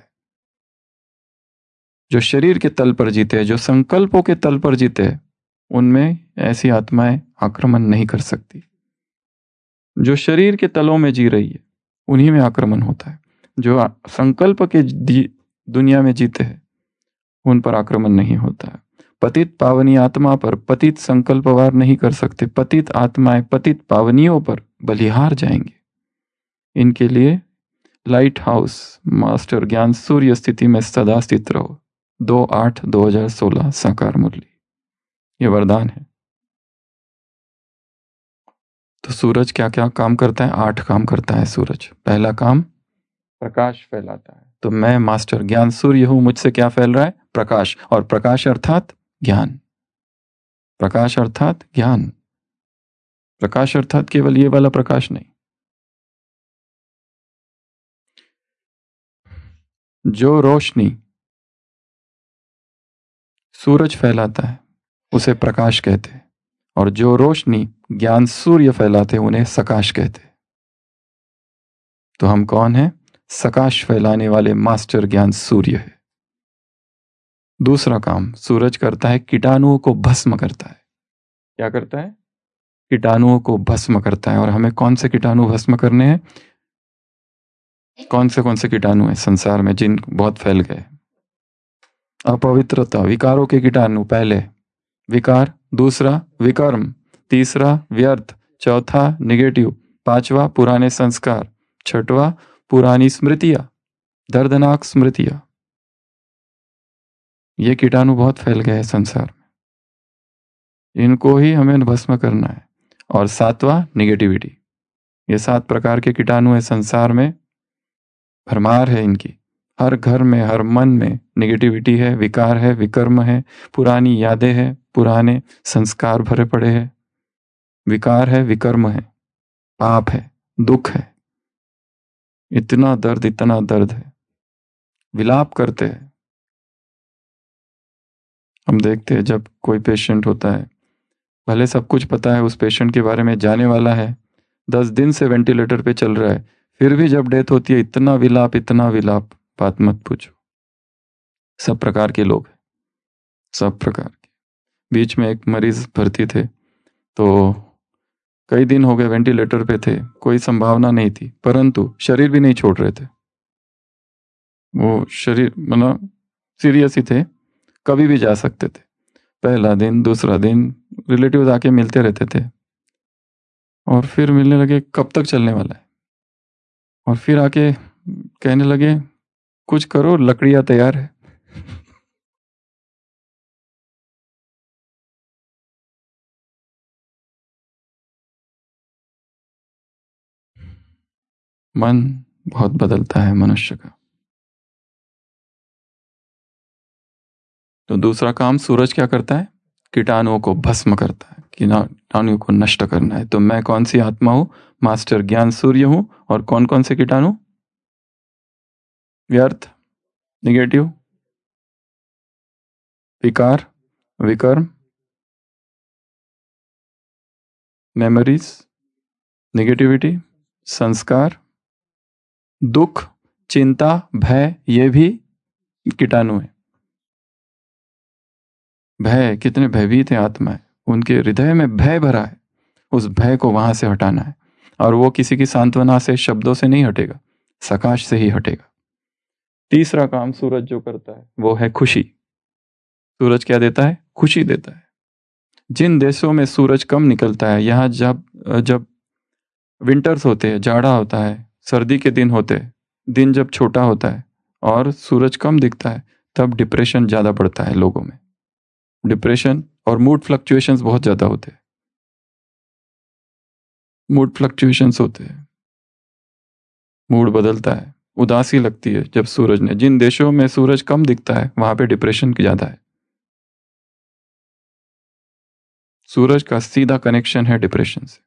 जो शरीर के तल पर जीते हैं, जो संकल्पों के तल पर जीते हैं, उनमें ऐसी आत्माएं आक्रमण नहीं कर सकती। जो शरीर के तलों में जी रही है उन्हीं में आक्रमण होता है। जो संकल्प के दुनिया में जीते हैं उन पर आक्रमण नहीं होता है। पतित पावनी आत्मा पर पतित संकल्प वार नहीं कर सकते। पतित आत्माएं पतित पावनियों पर बलिहार जाएंगे। इनके लिए लाइट हाउस मास्टर ज्ञान सूर्य स्थिति में सदा स्थित रहो। दो आठ दो हजार सोलह साकार मुरली, ये वरदान है। तो सूरज क्या क्या काम करता है? आठ काम करता है सूरज। पहला काम प्रकाश फैलाता है। तो मैं मास्टर ज्ञान सूर्य हूं, मुझसे क्या फैल रहा है? प्रकाश। और प्रकाश अर्थात ज्ञान। प्रकाश अर्थात ज्ञान। प्रकाश अर्थात केवल ये वाला प्रकाश नहीं। जो रोशनी सूरज फैलाता है उसे प्रकाश कहते हैं, और जो रोशनी ज्ञान सूर्य फैलाते हैं उन्हें सकाश कहते हैं। तो हम कौन हैं? सकाश फैलाने वाले मास्टर ज्ञान सूर्य है। दूसरा काम सूरज करता है, कीटाणुओं को भस्म करता है। क्या करता है? कीटाणुओं को भस्म करता है। और हमें कौन से कीटाणु भस्म करने हैं? कौन से कौन से कीटाणु हैं संसार में जिन बहुत फैल गए? अपवित्रता, विकारों के कीटाणु। पहले विकार, दूसरा विकर्म, तीसरा व्यर्थ, चौथा निगेटिव, पांचवा पुराने संस्कार, छठवा पुरानी स्मृतियां, दर्दनाक स्मृतियां। ये कीटाणु बहुत फैल गए हैं संसार में, इनको ही हमें भस्म करना है। और सातवां निगेटिविटी। ये सात प्रकार के कीटाणु है संसार में, भरमार है इनकी। हर घर में, हर मन में निगेटिविटी है, विकार है, विकर्म है, पुरानी यादें हैं, पुराने संस्कार भरे पड़े हैं। विकार है, विकर्म है, पाप है, दुख है। इतना दर्द, इतना दर्द है, विलाप करते हैं। हम देखते हैं जब कोई पेशेंट होता है, भले सब कुछ पता है उस पेशेंट के बारे में, जाने वाला है, दस दिन से वेंटिलेटर पे चल रहा है, फिर भी जब डेथ होती है इतना विलाप, इतना विलाप, बात मत पूछो। सब प्रकार के लोग हैं, सब प्रकार के। बीच में एक मरीज भर्ती थे, तो कई दिन हो गए वेंटिलेटर पे थे, कोई संभावना नहीं थी, परंतु शरीर भी नहीं छोड़ रहे थे। वो शरीर मतलब सीरियस ही थे, कभी भी जा सकते थे। पहला दिन, दूसरा दिन रिलेटिव्स आके मिलते रहते थे, और फिर मिलने लगे कब तक चलने वाला है, और फिर आके कहने लगे कुछ करो, लकड़ियां तैयार है। मन बहुत बदलता है मनुष्य का। तो दूसरा काम सूरज क्या करता है? कीटाणुओं को भस्म करता है। कीटाणु को नष्ट करना है। तो मैं कौन सी आत्मा हूं? मास्टर ज्ञान सूर्य हूं। और कौन कौन से कीटाणु? व्यर्थ, निगेटिव, विकार, विकर्म, मेमोरीज, नेगेटिविटी, संस्कार, दुख, चिंता, भय, ये भी कीटाणु है। भय, कितने भयभीत हैं आत्माएं, उनके हृदय में भय भरा है, उस भय को वहां से हटाना है। और वो किसी की सांत्वना से, शब्दों से नहीं हटेगा, सकाश से ही हटेगा। तीसरा काम सूरज जो करता है वो है खुशी। सूरज क्या देता है? खुशी देता है। जिन देशों में सूरज कम निकलता है, यहाँ जब जब विंटर्स होते हैं, जाड़ा होता है, सर्दी के दिन होते हैं, दिन जब छोटा होता है और सूरज कम दिखता है, तब डिप्रेशन ज़्यादा बढ़ता है लोगों में। डिप्रेशन और मूड फ्लक्चुएशंस बहुत ज़्यादा होते हैं। मूड फ्लक्चुएशंस होते हैं, मूड बदलता है, उदासी लगती है जब सूरज ने, जिन देशों में सूरज कम दिखता है वहां पे डिप्रेशन ज़्यादा है। सूरज का सीधा कनेक्शन है डिप्रेशन से।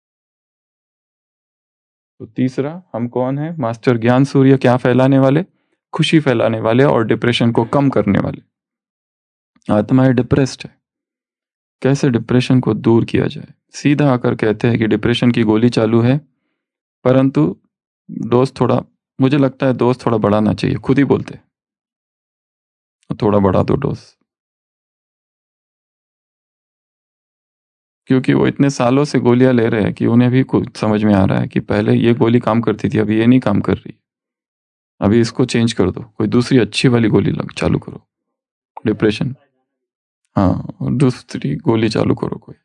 तो तीसरा, हम कौन है? मास्टर ज्ञान सूर्य। क्या फैलाने वाले? खुशी फैलाने वाले और डिप्रेशन को कम करने वाले। आत्माएं डिप्रेस्ड है, कैसे डिप्रेशन को दूर किया जाए? सीधा आकर कहते हैं कि डिप्रेशन की गोली चालू है, परंतु डोज थोड़ा, मुझे लगता है डोज थोड़ा बढ़ाना चाहिए। खुद ही बोलते हैं थोड़ा बढ़ा दो डोज, क्योंकि वो इतने सालों से गोलियां ले रहे हैं कि उन्हें भी कुछ समझ में आ रहा है कि पहले ये गोली काम करती थी, अभी ये नहीं काम कर रही, अभी इसको चेंज कर दो, कोई दूसरी अच्छी वाली गोली लग चालू करो डिप्रेशन। हाँ, दूसरी गोली चालू करो कोई।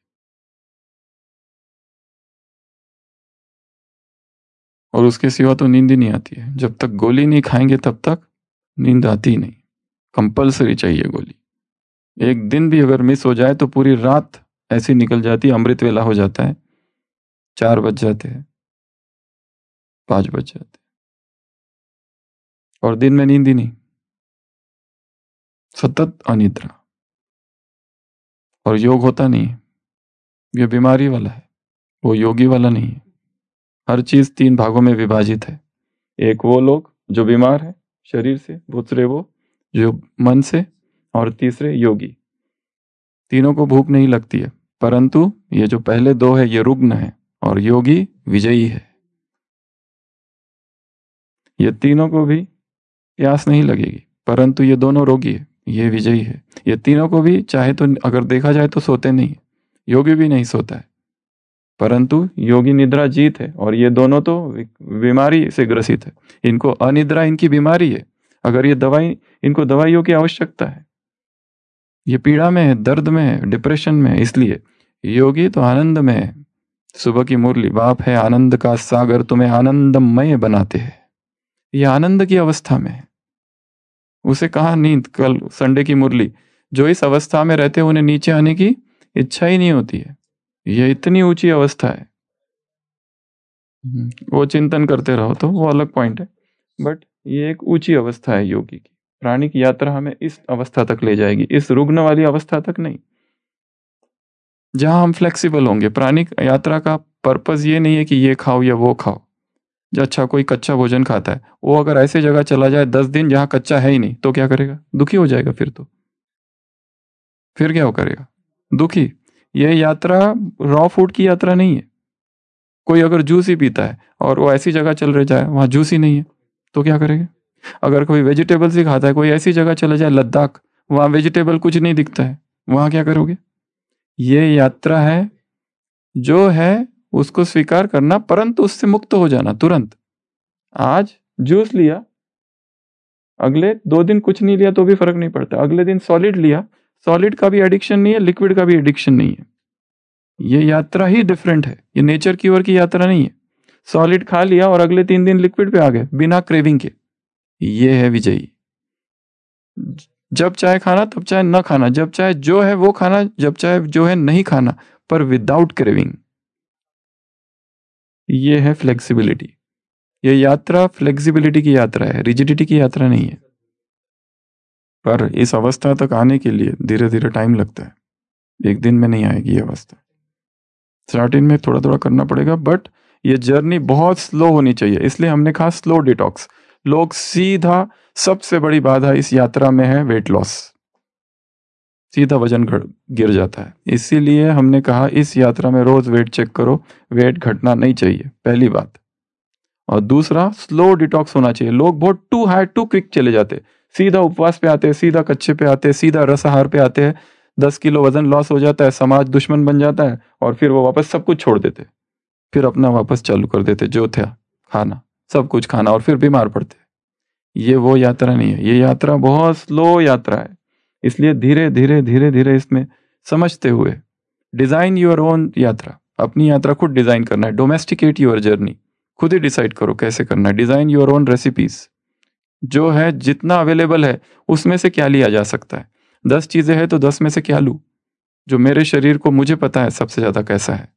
और उसके सिवा तो नींद ही नहीं आती है। जब तक गोली नहीं खाएंगे तब तक नींद आती ही नहीं। कंपलसरी चाहिए गोली। एक दिन भी अगर मिस हो जाए तो पूरी रात ऐसी निकल जाती है, अमृत वेला हो जाता है, चार बज जाते हैं, पांच बज जाते हैं, और दिन में नींद ही नहीं, सतत अनिद्रा। और योग होता नहीं है, ये बीमारी वाला है, वो योगी वाला नहीं है। हर चीज तीन भागों में विभाजित है। एक वो लोग जो बीमार है शरीर से, दूसरे वो जो मन से, और तीसरे योगी। तीनों को भूख नहीं लगती है, परंतु ये जो पहले दो है ये रुग्ण है और योगी विजयी है। ये तीनों को भी प्यास नहीं लगेगी, परंतु ये दोनों रोगी है, ये विजयी है। ये तीनों को भी चाहे तो अगर देखा जाए तो सोते नहीं है, योगी भी नहीं सोता है, परंतु योगी निद्रा जीत है, और ये दोनों तो बीमारी से ग्रसित है। इनको अनिद्रा इनकी बीमारी है। अगर ये दवाई, इनको दवाइयों की आवश्यकता है, ये पीड़ा में है, दर्द में है, डिप्रेशन में है। इसलिए योगी तो आनंद में है। सुबह की मुरली, बाप है आनंद का सागर, तुम्हें आनंदमय बनाते हैं। ये आनंद की अवस्था में है। उसे कहा नींद, कल संडे की मुरली, जो इस अवस्था में रहते हैं उन्हें नीचे आने की इच्छा ही नहीं होती है। ये इतनी ऊंची अवस्था है। वो चिंतन करते रहो तो वो अलग पॉइंट है, बट ये एक ऊंची अवस्था है योगी की। प्राणिक यात्रा हमें इस अवस्था तक ले जाएगी, इस रुग्ण वाली अवस्था तक नहीं, जहां हम फ्लेक्सिबल होंगे। प्राणिक यात्रा का पर्पस ये नहीं है कि ये खाओ या वो खाओ। जो अच्छा कोई कच्चा भोजन खाता है, वो अगर ऐसे जगह चला जाए दस दिन जहां कच्चा है ही नहीं, तो क्या करेगा? दुखी हो जाएगा। फिर तो फिर क्या हो करेगा? दुखी। ये यात्रा रॉ फूड की यात्रा नहीं है। कोई अगर जूस ही पीता है और वो ऐसी जगह चल रहे जाए वहां जूस ही नहीं है, तो क्या करेगा? अगर कोई वेजिटेबल्स ही खाता है, कोई ऐसी जगह चला जाए लद्दाख, वहां वेजिटेबल कुछ नहीं दिखता है, वहां क्या करोगे? ये यात्रा है, जो है उसको स्वीकार करना, परंतु उससे मुक्त हो जाना तुरंत। आज जूस लिया, अगले दो दिन कुछ नहीं लिया तो भी फर्क नहीं पड़ता। अगले दिन सॉलिड लिया, सॉलिड का भी एडिक्शन नहीं है, लिक्विड का भी एडिक्शन नहीं है। ये यात्रा ही डिफरेंट है, ये नेचर की ओर की यात्रा नहीं है। सॉलिड खा लिया और अगले तीन दिन लिक्विड पे आ गए बिना क्रेविंग के, ये है विजयी। जब चाहे खाना, तब चाहे न खाना, जब चाहे जो है वो खाना, जब चाहे जो है नहीं खाना, पर विदाउट क्रेविंग। ये है फ्लेक्सिबिलिटी। ये यात्रा फ्लेक्सिबिलिटी की यात्रा है, रिजिडिटी की यात्रा नहीं है। पर इस अवस्था तक आने के लिए धीरे धीरे टाइम लगता है, एक दिन में नहीं आएगी ये अवस्था। स्टार्टिंग में थोड़ा थोड़ा करना पड़ेगा, बट ये जर्नी बहुत स्लो होनी चाहिए, इसलिए हमने कहा स्लो डिटॉक्स। लोग सीधा, सबसे बड़ी बाधा इस यात्रा में है वेट लॉस, सीधा वजन घट गिर जाता है। इसीलिए हमने कहा इस यात्रा में रोज वेट चेक करो, वेट घटना नहीं चाहिए, पहली बात। और दूसरा, स्लो डिटॉक्स होना चाहिए। लोग बहुत टू हाई टू क्विक चले जाते, सीधा उपवास पे आते हैं, सीधा कच्चे पे आते हैं, सीधा रसाहार पे आते हैं, दस किलो वजन लॉस हो जाता है, समाज दुश्मन बन जाता है, और फिर वो वापस सब कुछ छोड़ देते, फिर अपना वापस चालू कर देते जो था खाना, सब कुछ खाना, और फिर बीमार पड़ते। ये वो यात्रा नहीं है, ये यात्रा बहुत स्लो यात्रा है। इसलिए धीरे धीरे धीरे धीरे इसमें समझते हुए डिजाइन योर ओन यात्रा, अपनी यात्रा खुद डिजाइन करना है। डोमेस्टिकेट योर जर्नी, खुद ही डिसाइड करो कैसे करना है। डिजाइन योर ओन रेसिपीज, जो है जितना अवेलेबल है उसमें से क्या लिया जा सकता है। दस चीजें हैं तो दस में से क्या लूं, जो मेरे शरीर को मुझे पता है सबसे ज्यादा कैसा है।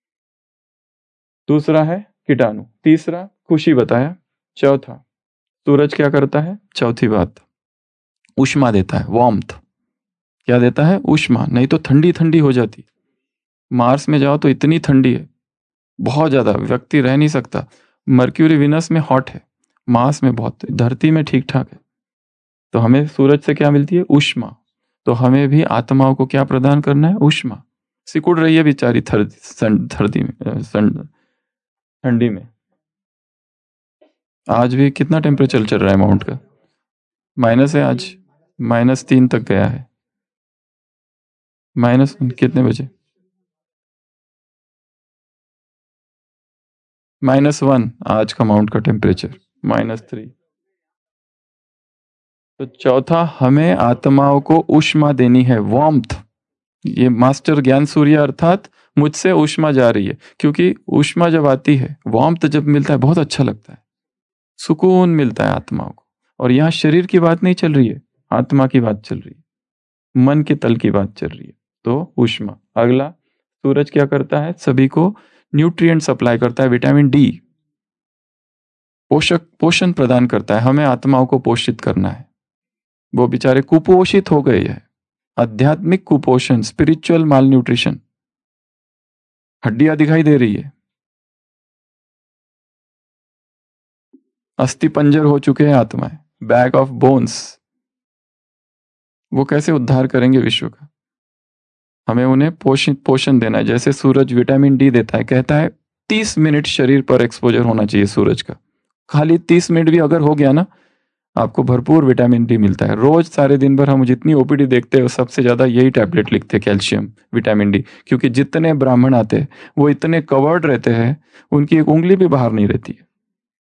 दूसरा है कीटाणु, तीसरा खुशी बताया, चौथा सूरज क्या करता है, चौथी बात ऊष्मा देता है, वार्मथ। क्या देता है, ऊष्मा, नहीं तो ठंडी ठंडी हो जाती। मार्स में जाओ तो इतनी ठंडी है, बहुत ज्यादा, व्यक्ति रह नहीं सकता। मर्क्यूरी विनस में हॉट है, मार्स में बहुत, धरती में ठीक ठाक है। तो हमें सूरज से क्या मिलती है, ऊष्मा। तो हमें भी आत्माओं को क्या प्रदान करना है, ऊष्मा। सिकुड़ रही है बेचारी ठंडी में, ठंडी में। आज भी कितना टेम्परेचर चल रहा है माउंट का, माइनस है, आज माइनस तीन तक गया है। माइनस कितने बजे, माइनस वन आज का माउंट का टेम्परेचर, माइनस थ्री। तो चौथा, हमें आत्माओं को ऊष्मा देनी है, वार्मथ। ये मास्टर ज्ञान सूर्य अर्थात मुझसे ऊष्मा जा रही है, क्योंकि ऊष्मा जब आती है, वार्मथ जब मिलता है, बहुत अच्छा लगता है, सुकून मिलता है आत्माओं को। और यहाँ शरीर की बात नहीं चल रही है, आत्मा की बात चल रही है, मन के तल की बात चल रही है। तो ऊष्मा। अगला, सूरज क्या करता है, सभी को न्यूट्रिएंट सप्लाई करता है, विटामिन डी, पोषक पोषण प्रदान करता है। हमें आत्माओं को पोषित करना है, वो बेचारे कुपोषित हो गए हैं, आध्यात्मिक कुपोषण, स्पिरिचुअल माल न्यूट्रिशन, हड्डियां दिखाई दे रही है, अस्थि पंजर हो चुके हैं आत्माएं, बैग ऑफ बोन्स। वो कैसे उद्धार करेंगे विश्व का, हमें उन्हें पोषित पोषण देना है। जैसे सूरज विटामिन डी देता है, कहता है तीस मिनट शरीर पर एक्सपोजर होना चाहिए सूरज का, खाली तीस मिनट भी अगर हो गया ना, आपको भरपूर विटामिन डी मिलता है। रोज सारे दिन भर हम जितनी ओपीडी देखते हैं सबसे ज्यादा यही टैबलेट लिखते हैं, कैल्शियम, विटामिन डी, क्योंकि जितने ब्राह्मण आते हैं वो इतने कवर्ड रहते हैं, उनकी एक उंगली भी बाहर नहीं रहती है,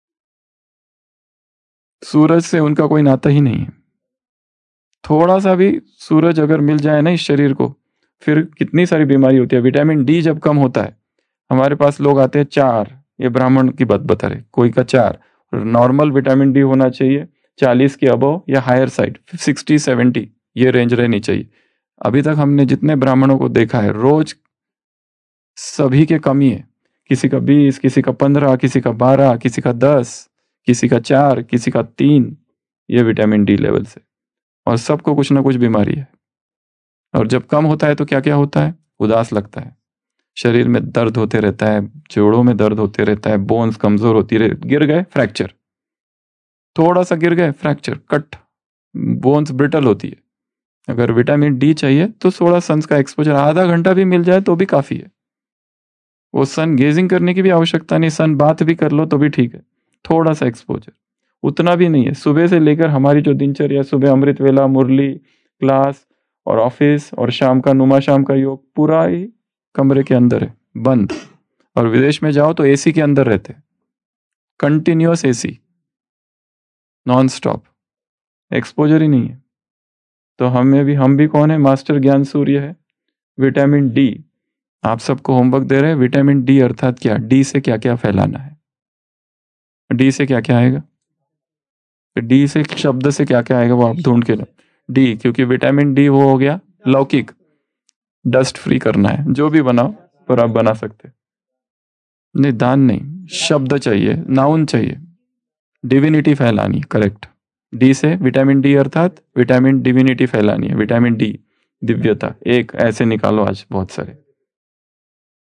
सूरज से उनका कोई नाता ही नहीं है। थोड़ा सा भी सूरज अगर मिल जाए ना इस शरीर को, फिर कितनी सारी बीमारी होती है। विटामिन डी जब कम होता है, हमारे पास लोग आते हैं चार, ये ब्राह्मण की बात बता रहे, कोई का चार, नॉर्मल विटामिन डी होना चाहिए चालीस के अबव या हायर साइड, सिक्सटी सेवेंटी, ये रेंज रहनी चाहिए। अभी तक हमने जितने ब्राह्मणों को देखा है, रोज सभी के कमी है, किसी का बीस, किसी का पंद्रह, किसी का बारह, किसी का दस, किसी का चार, किसी का तीन, ये विटामिन डी लेवल से, और सबको कुछ ना कुछ बीमारी है। और जब कम होता है तो क्या क्या होता है, उदास लगता है, शरीर में दर्द होते रहता है, जोड़ों में दर्द होते रहता है, बोन्स कमजोर होती रहे, गिर गए फ्रैक्चर, थोड़ा सा गिर गए फ्रैक्चर, कट, बोन्स ब्रिटल होती है। अगर विटामिन डी चाहिए तो थोड़ा सन का एक्सपोजर आधा घंटा भी मिल जाए तो भी काफी है। वो सन गेजिंग करने की भी आवश्यकता नहीं, सन बात भी कर लो तो भी ठीक है, थोड़ा सा एक्सपोजर, उतना भी नहीं है। सुबह से लेकर हमारी जो दिनचर्या, सुबह अमृत वेला, मुरली, क्लास और ऑफिस, और शाम का नुमा शाम का योग, पूरा ही कमरे के अंदर है, बंद। और विदेश में जाओ तो एसी के अंदर रहते, continuous AC, non stop, exposure ही नहीं है। तो हमें भी, हम भी कौन है, मास्टर ज्ञान सूर्य है। विटामिन डी, आप सबको होमवर्क दे रहे हैं, विटामिन डी अर्थात क्या, डी से क्या क्या फैलाना है, डी से क्या क्या आएगा, डी से शब्द से क्या क्या आएगा वो आप ढूंढ के लो। डी, क्योंकि विटामिन डी वो हो गया लौकिक, डस्ट फ्री करना है, जो भी बनाओ पर आप बना सकते नहीं, दान नहीं, शब्द चाहिए, नाउन चाहिए, डिविनिटी फैलानी, करेक्ट। डी से विटामिन डी अर्थात विटामिन डिविनिटी फैलानी है, विटामिन डी दिव्यता, एक ऐसे निकालो आज बहुत सारे।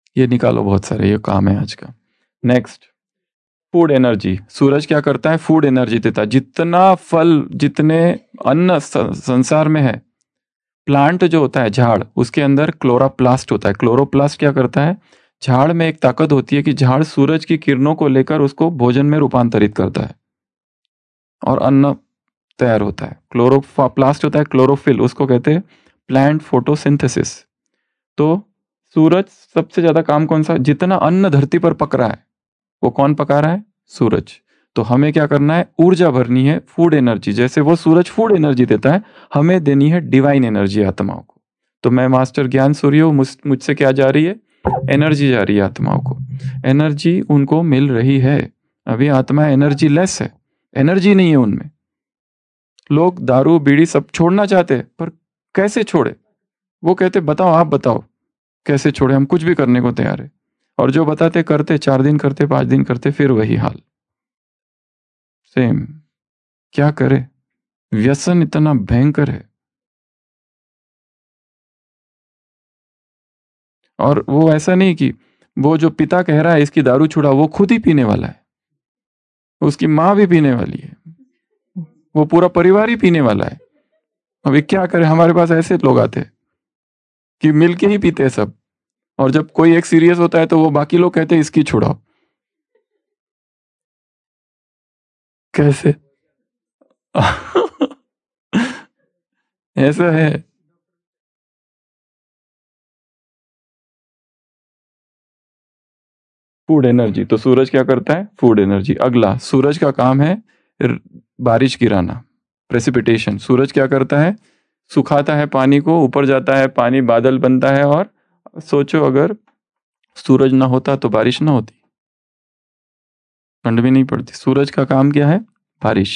ये निकालो बहुत सारे, ये काम है आज का। Next, food energy. सूरज क्या करता है? फूड एनर्जी देता है। जितना फल, जितने अन्न संसार में है, प्लांट जो होता है झाड़, उसके अंदर क्लोरोप्लास्ट होता है। क्लोरोप्लास्ट क्या करता है? झाड़ में एक ताकत होती है कि झाड़ सूरज की किरणों को लेकर उसको भोजन में रूपांतरित करता है और अन्न तैयार होता है। क्लोरोप्लास्ट होता है क्लोरोफिल, उसको कहते हैं प्लांट फोटोसिंथेसिस। तो सूरज सबसे ज्यादा काम कौन सा? जितना अन्न धरती पर पक रहा है वो कौन पका रहा है? सूरज। तो हमें क्या करना है? ऊर्जा भरनी है, फूड एनर्जी। जैसे वो सूरज फूड एनर्जी देता है, हमें देनी है डिवाइन एनर्जी आत्माओं को। तो मैं मास्टर ज्ञान सूर्य हूं, मुझ मुझसे क्या जा रही है? एनर्जी जा रही है आत्माओं को। एनर्जी उनको मिल रही है। अभी आत्मा एनर्जी लेस है, एनर्जी नहीं है उनमें। लोग दारू बीड़ी सब छोड़ना चाहते हैं, पर कैसे छोड़े? वो कहते बताओ, आप बताओ कैसे छोड़े, हम कुछ भी करने को तैयार है। और जो बताते करते, चार दिन करते, पांच दिन करते, फिर वही हाल सेम। क्या करे? व्यसन इतना भयंकर है। और वो ऐसा नहीं कि वो जो पिता कह रहा है इसकी दारू छुड़ा, वो खुद ही पीने वाला है, उसकी माँ भी पीने वाली है, वो पूरा परिवार ही पीने वाला है। अभी क्या करे? हमारे पास ऐसे लोग आते हैं कि मिलके ही पीते हैं सब, और जब कोई एक सीरियस होता है तो वो बाकी लोग कहते हैं इसकी छुड़ाओ। कैसे? ऐसा है। Food energy. तो सूरज क्या करता है? Food energy. अगला, सूरज का काम है बारिश गिराना, प्रेसिपिटेशन। सूरज क्या करता है? सुखाता है पानी को, ऊपर जाता है पानी, बादल बनता है। और सोचो अगर सूरज ना होता तो बारिश ना होती, ठंड भी नहीं पड़ती। सूरज का काम क्या है? बारिश।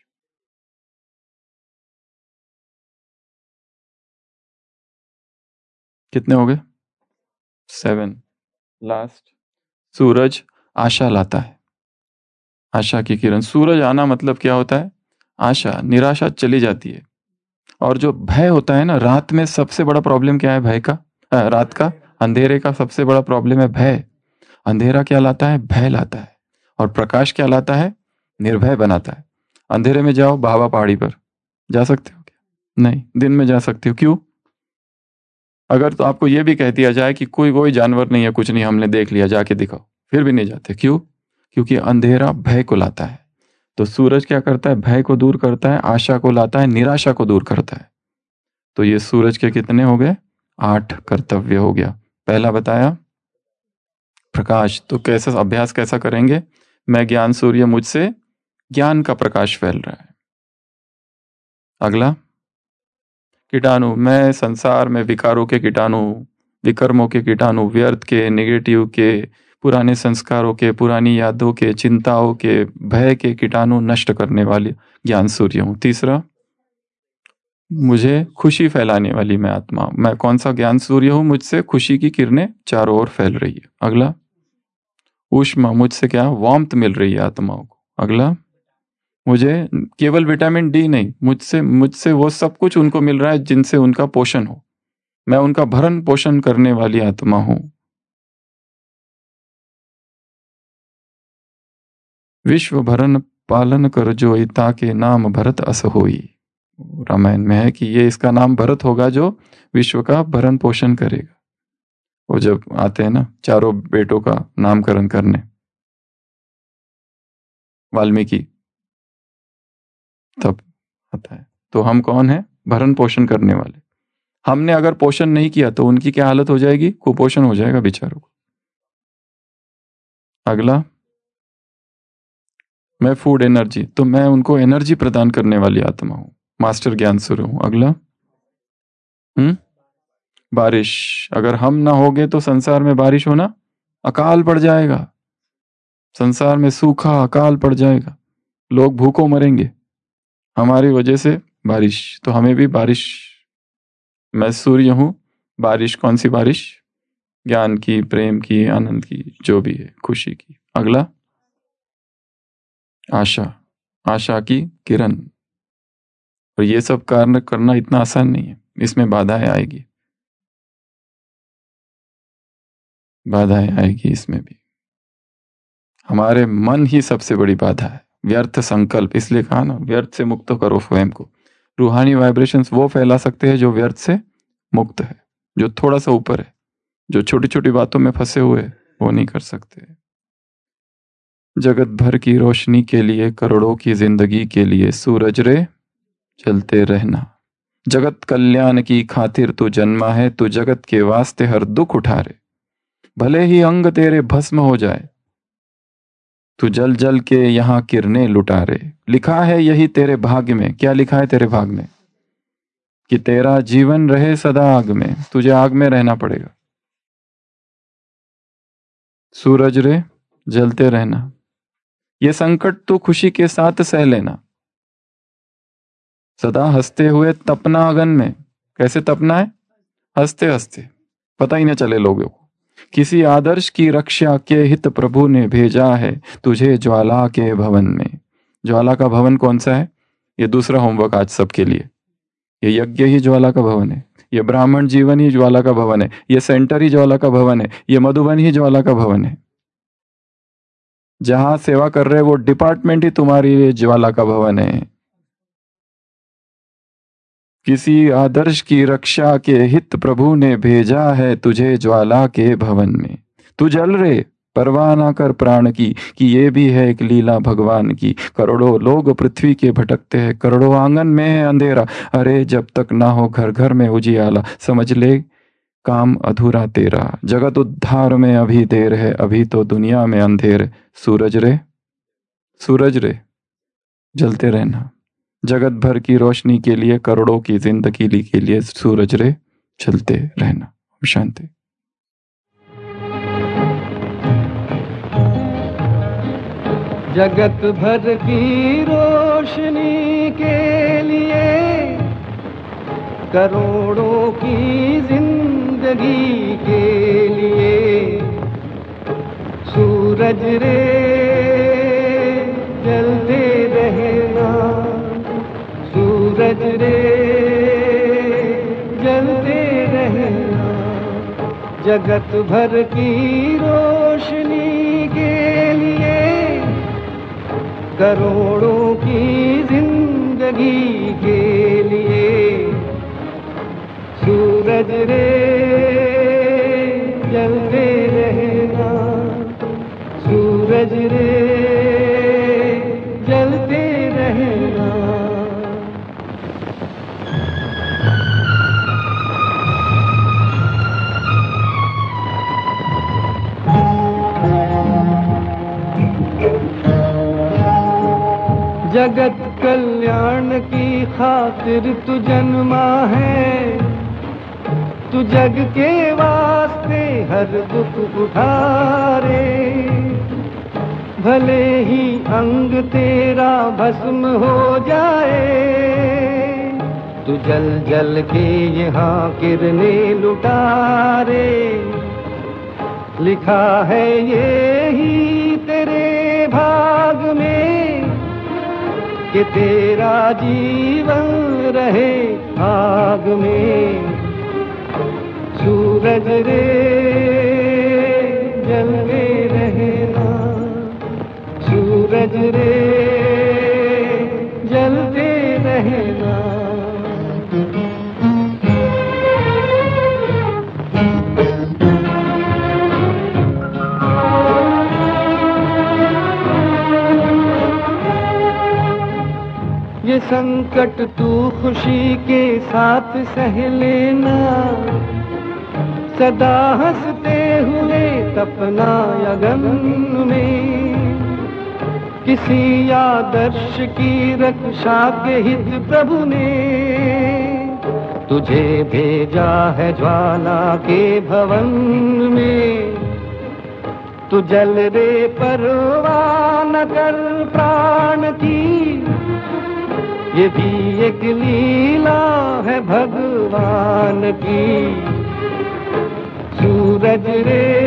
कितने हो गए? सेवन। लास्ट, सूरज आशा लाता है, आशा की किरण। सूरज आना मतलब क्या होता है? आशा। निराशा चली जाती है। और जो भय होता है ना, रात में सबसे बड़ा प्रॉब्लम क्या है? भय का, आ, रात का अंधेरे का सबसे बड़ा प्रॉब्लम है भय। अंधेरा क्या लाता है? भय लाता है। और प्रकाश क्या लाता है? निर्भय बनाता है। अंधेरे में जाओ बाबा पहाड़ी पर, जा सकते हो क्या? नहीं। दिन में जा सकते हो, क्यों? अगर तो आपको यह भी कह दिया जाए कि कोई कोई जानवर नहीं है, कुछ नहीं, हमने देख लिया, जाके दिखाओ, फिर भी नहीं जाते, क्यों? क्योंकि अंधेरा भय को लाता है। तो सूरज क्या करता है? भय को दूर करता है, आशा को लाता है, निराशा को दूर करता है। तो ये सूरज के कितने हो गए? आठ कर्तव्य हो गया। पहला बताया प्रकाश। तो कैसा अभ्यास कैसा करेंगे? मैं ज्ञान सूर्य, मुझसे ज्ञान का प्रकाश फैल रहा है। अगला, कीटाणु। मैं संसार में विकारों के कीटाणु, विकर्मों के कीटाणु, व्यर्थ के, नेगेटिव के, पुराने संस्कारों के, पुरानी यादों के, चिंताओं के, भय के कीटाणु नष्ट करने वाली ज्ञान सूर्य हूं। तीसरा, मुझे खुशी फैलाने वाली मैं आत्मा। मैं कौन सा ज्ञान सूर्य हूं? मुझसे खुशी की किरणें चारों ओर फैल रही है। अगला, ऊष्मा। मुझसे क्या? वार्मथ मिल रही है आत्माओं को। अगला, मुझे केवल विटामिन डी नहीं, मुझसे मुझसे वो सब कुछ उनको मिल रहा है जिनसे उनका पोषण हो। मैं उनका भरण पोषण करने वाली आत्मा हूं। विश्व भरण पालन कर जोई, ताके नाम भरत अस होई। रामायण में है कि ये इसका नाम भरत होगा जो विश्व का भरण पोषण करेगा। वो जब आते हैं ना चारों बेटों का नामकरण करने, वाल्मीकि, तब आता है। तो हम कौन है? भरण पोषण करने वाले। हमने अगर पोषण नहीं किया तो उनकी क्या हालत हो जाएगी? कुपोषण हो जाएगा बेचारों को। अगला, मैं फूड एनर्जी। तो मैं उनको एनर्जी प्रदान करने वाली आत्मा हूं, मास्टर ज्ञान स्वरूप हूं। अगला, हम्म बारिश। अगर हम ना होगे तो संसार में बारिश होना, अकाल पड़ जाएगा। संसार में सूखा, अकाल पड़ जाएगा, लोग भूखों मरेंगे हमारी वजह से। बारिश। तो हमें भी बारिश। मैं सूर्य हूं, बारिश। कौन सी बारिश? ज्ञान की, प्रेम की, आनंद की, जो भी है, खुशी की। अगला, आशा। आशा की किरण। और ये सब कार्य करना इतना आसान नहीं है, इसमें बाधाएं आएगी। बाधाएं आएगी इसमें भी। हमारे मन ही सबसे बड़ी बाधा है, व्यर्थ संकल्प। इसलिए कहा ना, व्यर्थ से मुक्त करो स्वयं को। रूहानी वाइब्रेशंस वो फैला सकते हैं जो व्यर्थ से मुक्त है, जो थोड़ा सा ऊपर है, जो छोटी छोटी बातों में फंसे हुए हैं, वो नहीं कर सकते। जगत भर की रोशनी के लिए, करोड़ों की जिंदगी के लिए सूरज रे चलते रहना। जगत कल्याण की खातिर तू जन्मा है, तू जगत के वास्ते हर दुख उठा रे। भले ही अंग तेरे भस्म हो जाए, तू जल जल के यहां किरणें लुटा रे। लिखा है यही तेरे भाग्य में। क्या लिखा है तेरे भाग्य में? कि तेरा जीवन रहे सदा आग में। तुझे आग में रहना पड़ेगा। सूरज रे जलते रहना, ये संकट तू खुशी के साथ सह लेना। सदा हंसते हुए तपना अगन में। कैसे तपना है? हंसते हंसते, पता ही न चले लोगों को। किसी आदर्श की रक्षा के हित प्रभु ने भेजा है तुझे ज्वाला के भवन में। ज्वाला का भवन कौन सा है? ये दूसरा होमवर्क आज सबके लिए। ये यज्ञ ही ज्वाला का भवन है, ये ब्राह्मण जीवन ही ज्वाला का भवन है, ये सेंटर ही ज्वाला का भवन है, ये मधुबन ही ज्वाला का भवन है। जहां सेवा कर रहे वो डिपार्टमेंट ही तुम्हारी ज्वाला का भवन है। किसी आदर्श की रक्षा के हित प्रभु ने भेजा है तुझे ज्वाला के भवन में। तू जल रे, परवाह ना कर प्राण की, कि ये भी है एक लीला भगवान की। करोड़ों लोग पृथ्वी के भटकते हैं, करोड़ों आंगन में है अंधेरा। अरे जब तक ना हो घर घर में उजियाला, समझ ले काम अधूरा तेरा। जगत उद्धार में अभी देर है, अभी तो दुनिया में अंधेर। सूरज रे सूरज रे जलते रहना। जगत भर की रोशनी के लिए, करोड़ों की जिंदगी के लिए सूरज रे चलते रहना। शांति। जगत भर की रोशनी के लिए, करोड़ों की जिंदगी के लिए सूरज रे जलते रहना। सूरज रे जलते रहना। जगत भर की रोशनी के लिए, करोड़ों की जिंदगी के लिए सूरज रे जलते रहना। सूरज रे जलते रहना। जगत कल्याण की खातिर तू जन्मा है, तू जग के वास्ते हर दुख उठारे। भले ही अंग तेरा भस्म हो जाए, तू जल जल के यहाँ किरणें लुटारे। लिखा है ये ही तेरे भाग में, कि तेरा जीवन रहे आग में। सूरज रे जलते रहना। सूरज रे जलते रहना। ये संकट तू खुशी के साथ सह लेना। सदा हंसते हुए तपना अगन में। किसी आदर्श की रक्षा के हित प्रभु ने तुझे भेजा है ज्वाला के भवन में। तू जल रे परवाह न कर प्राण की, ये भी एक लीला है भगवान की। सूरज रे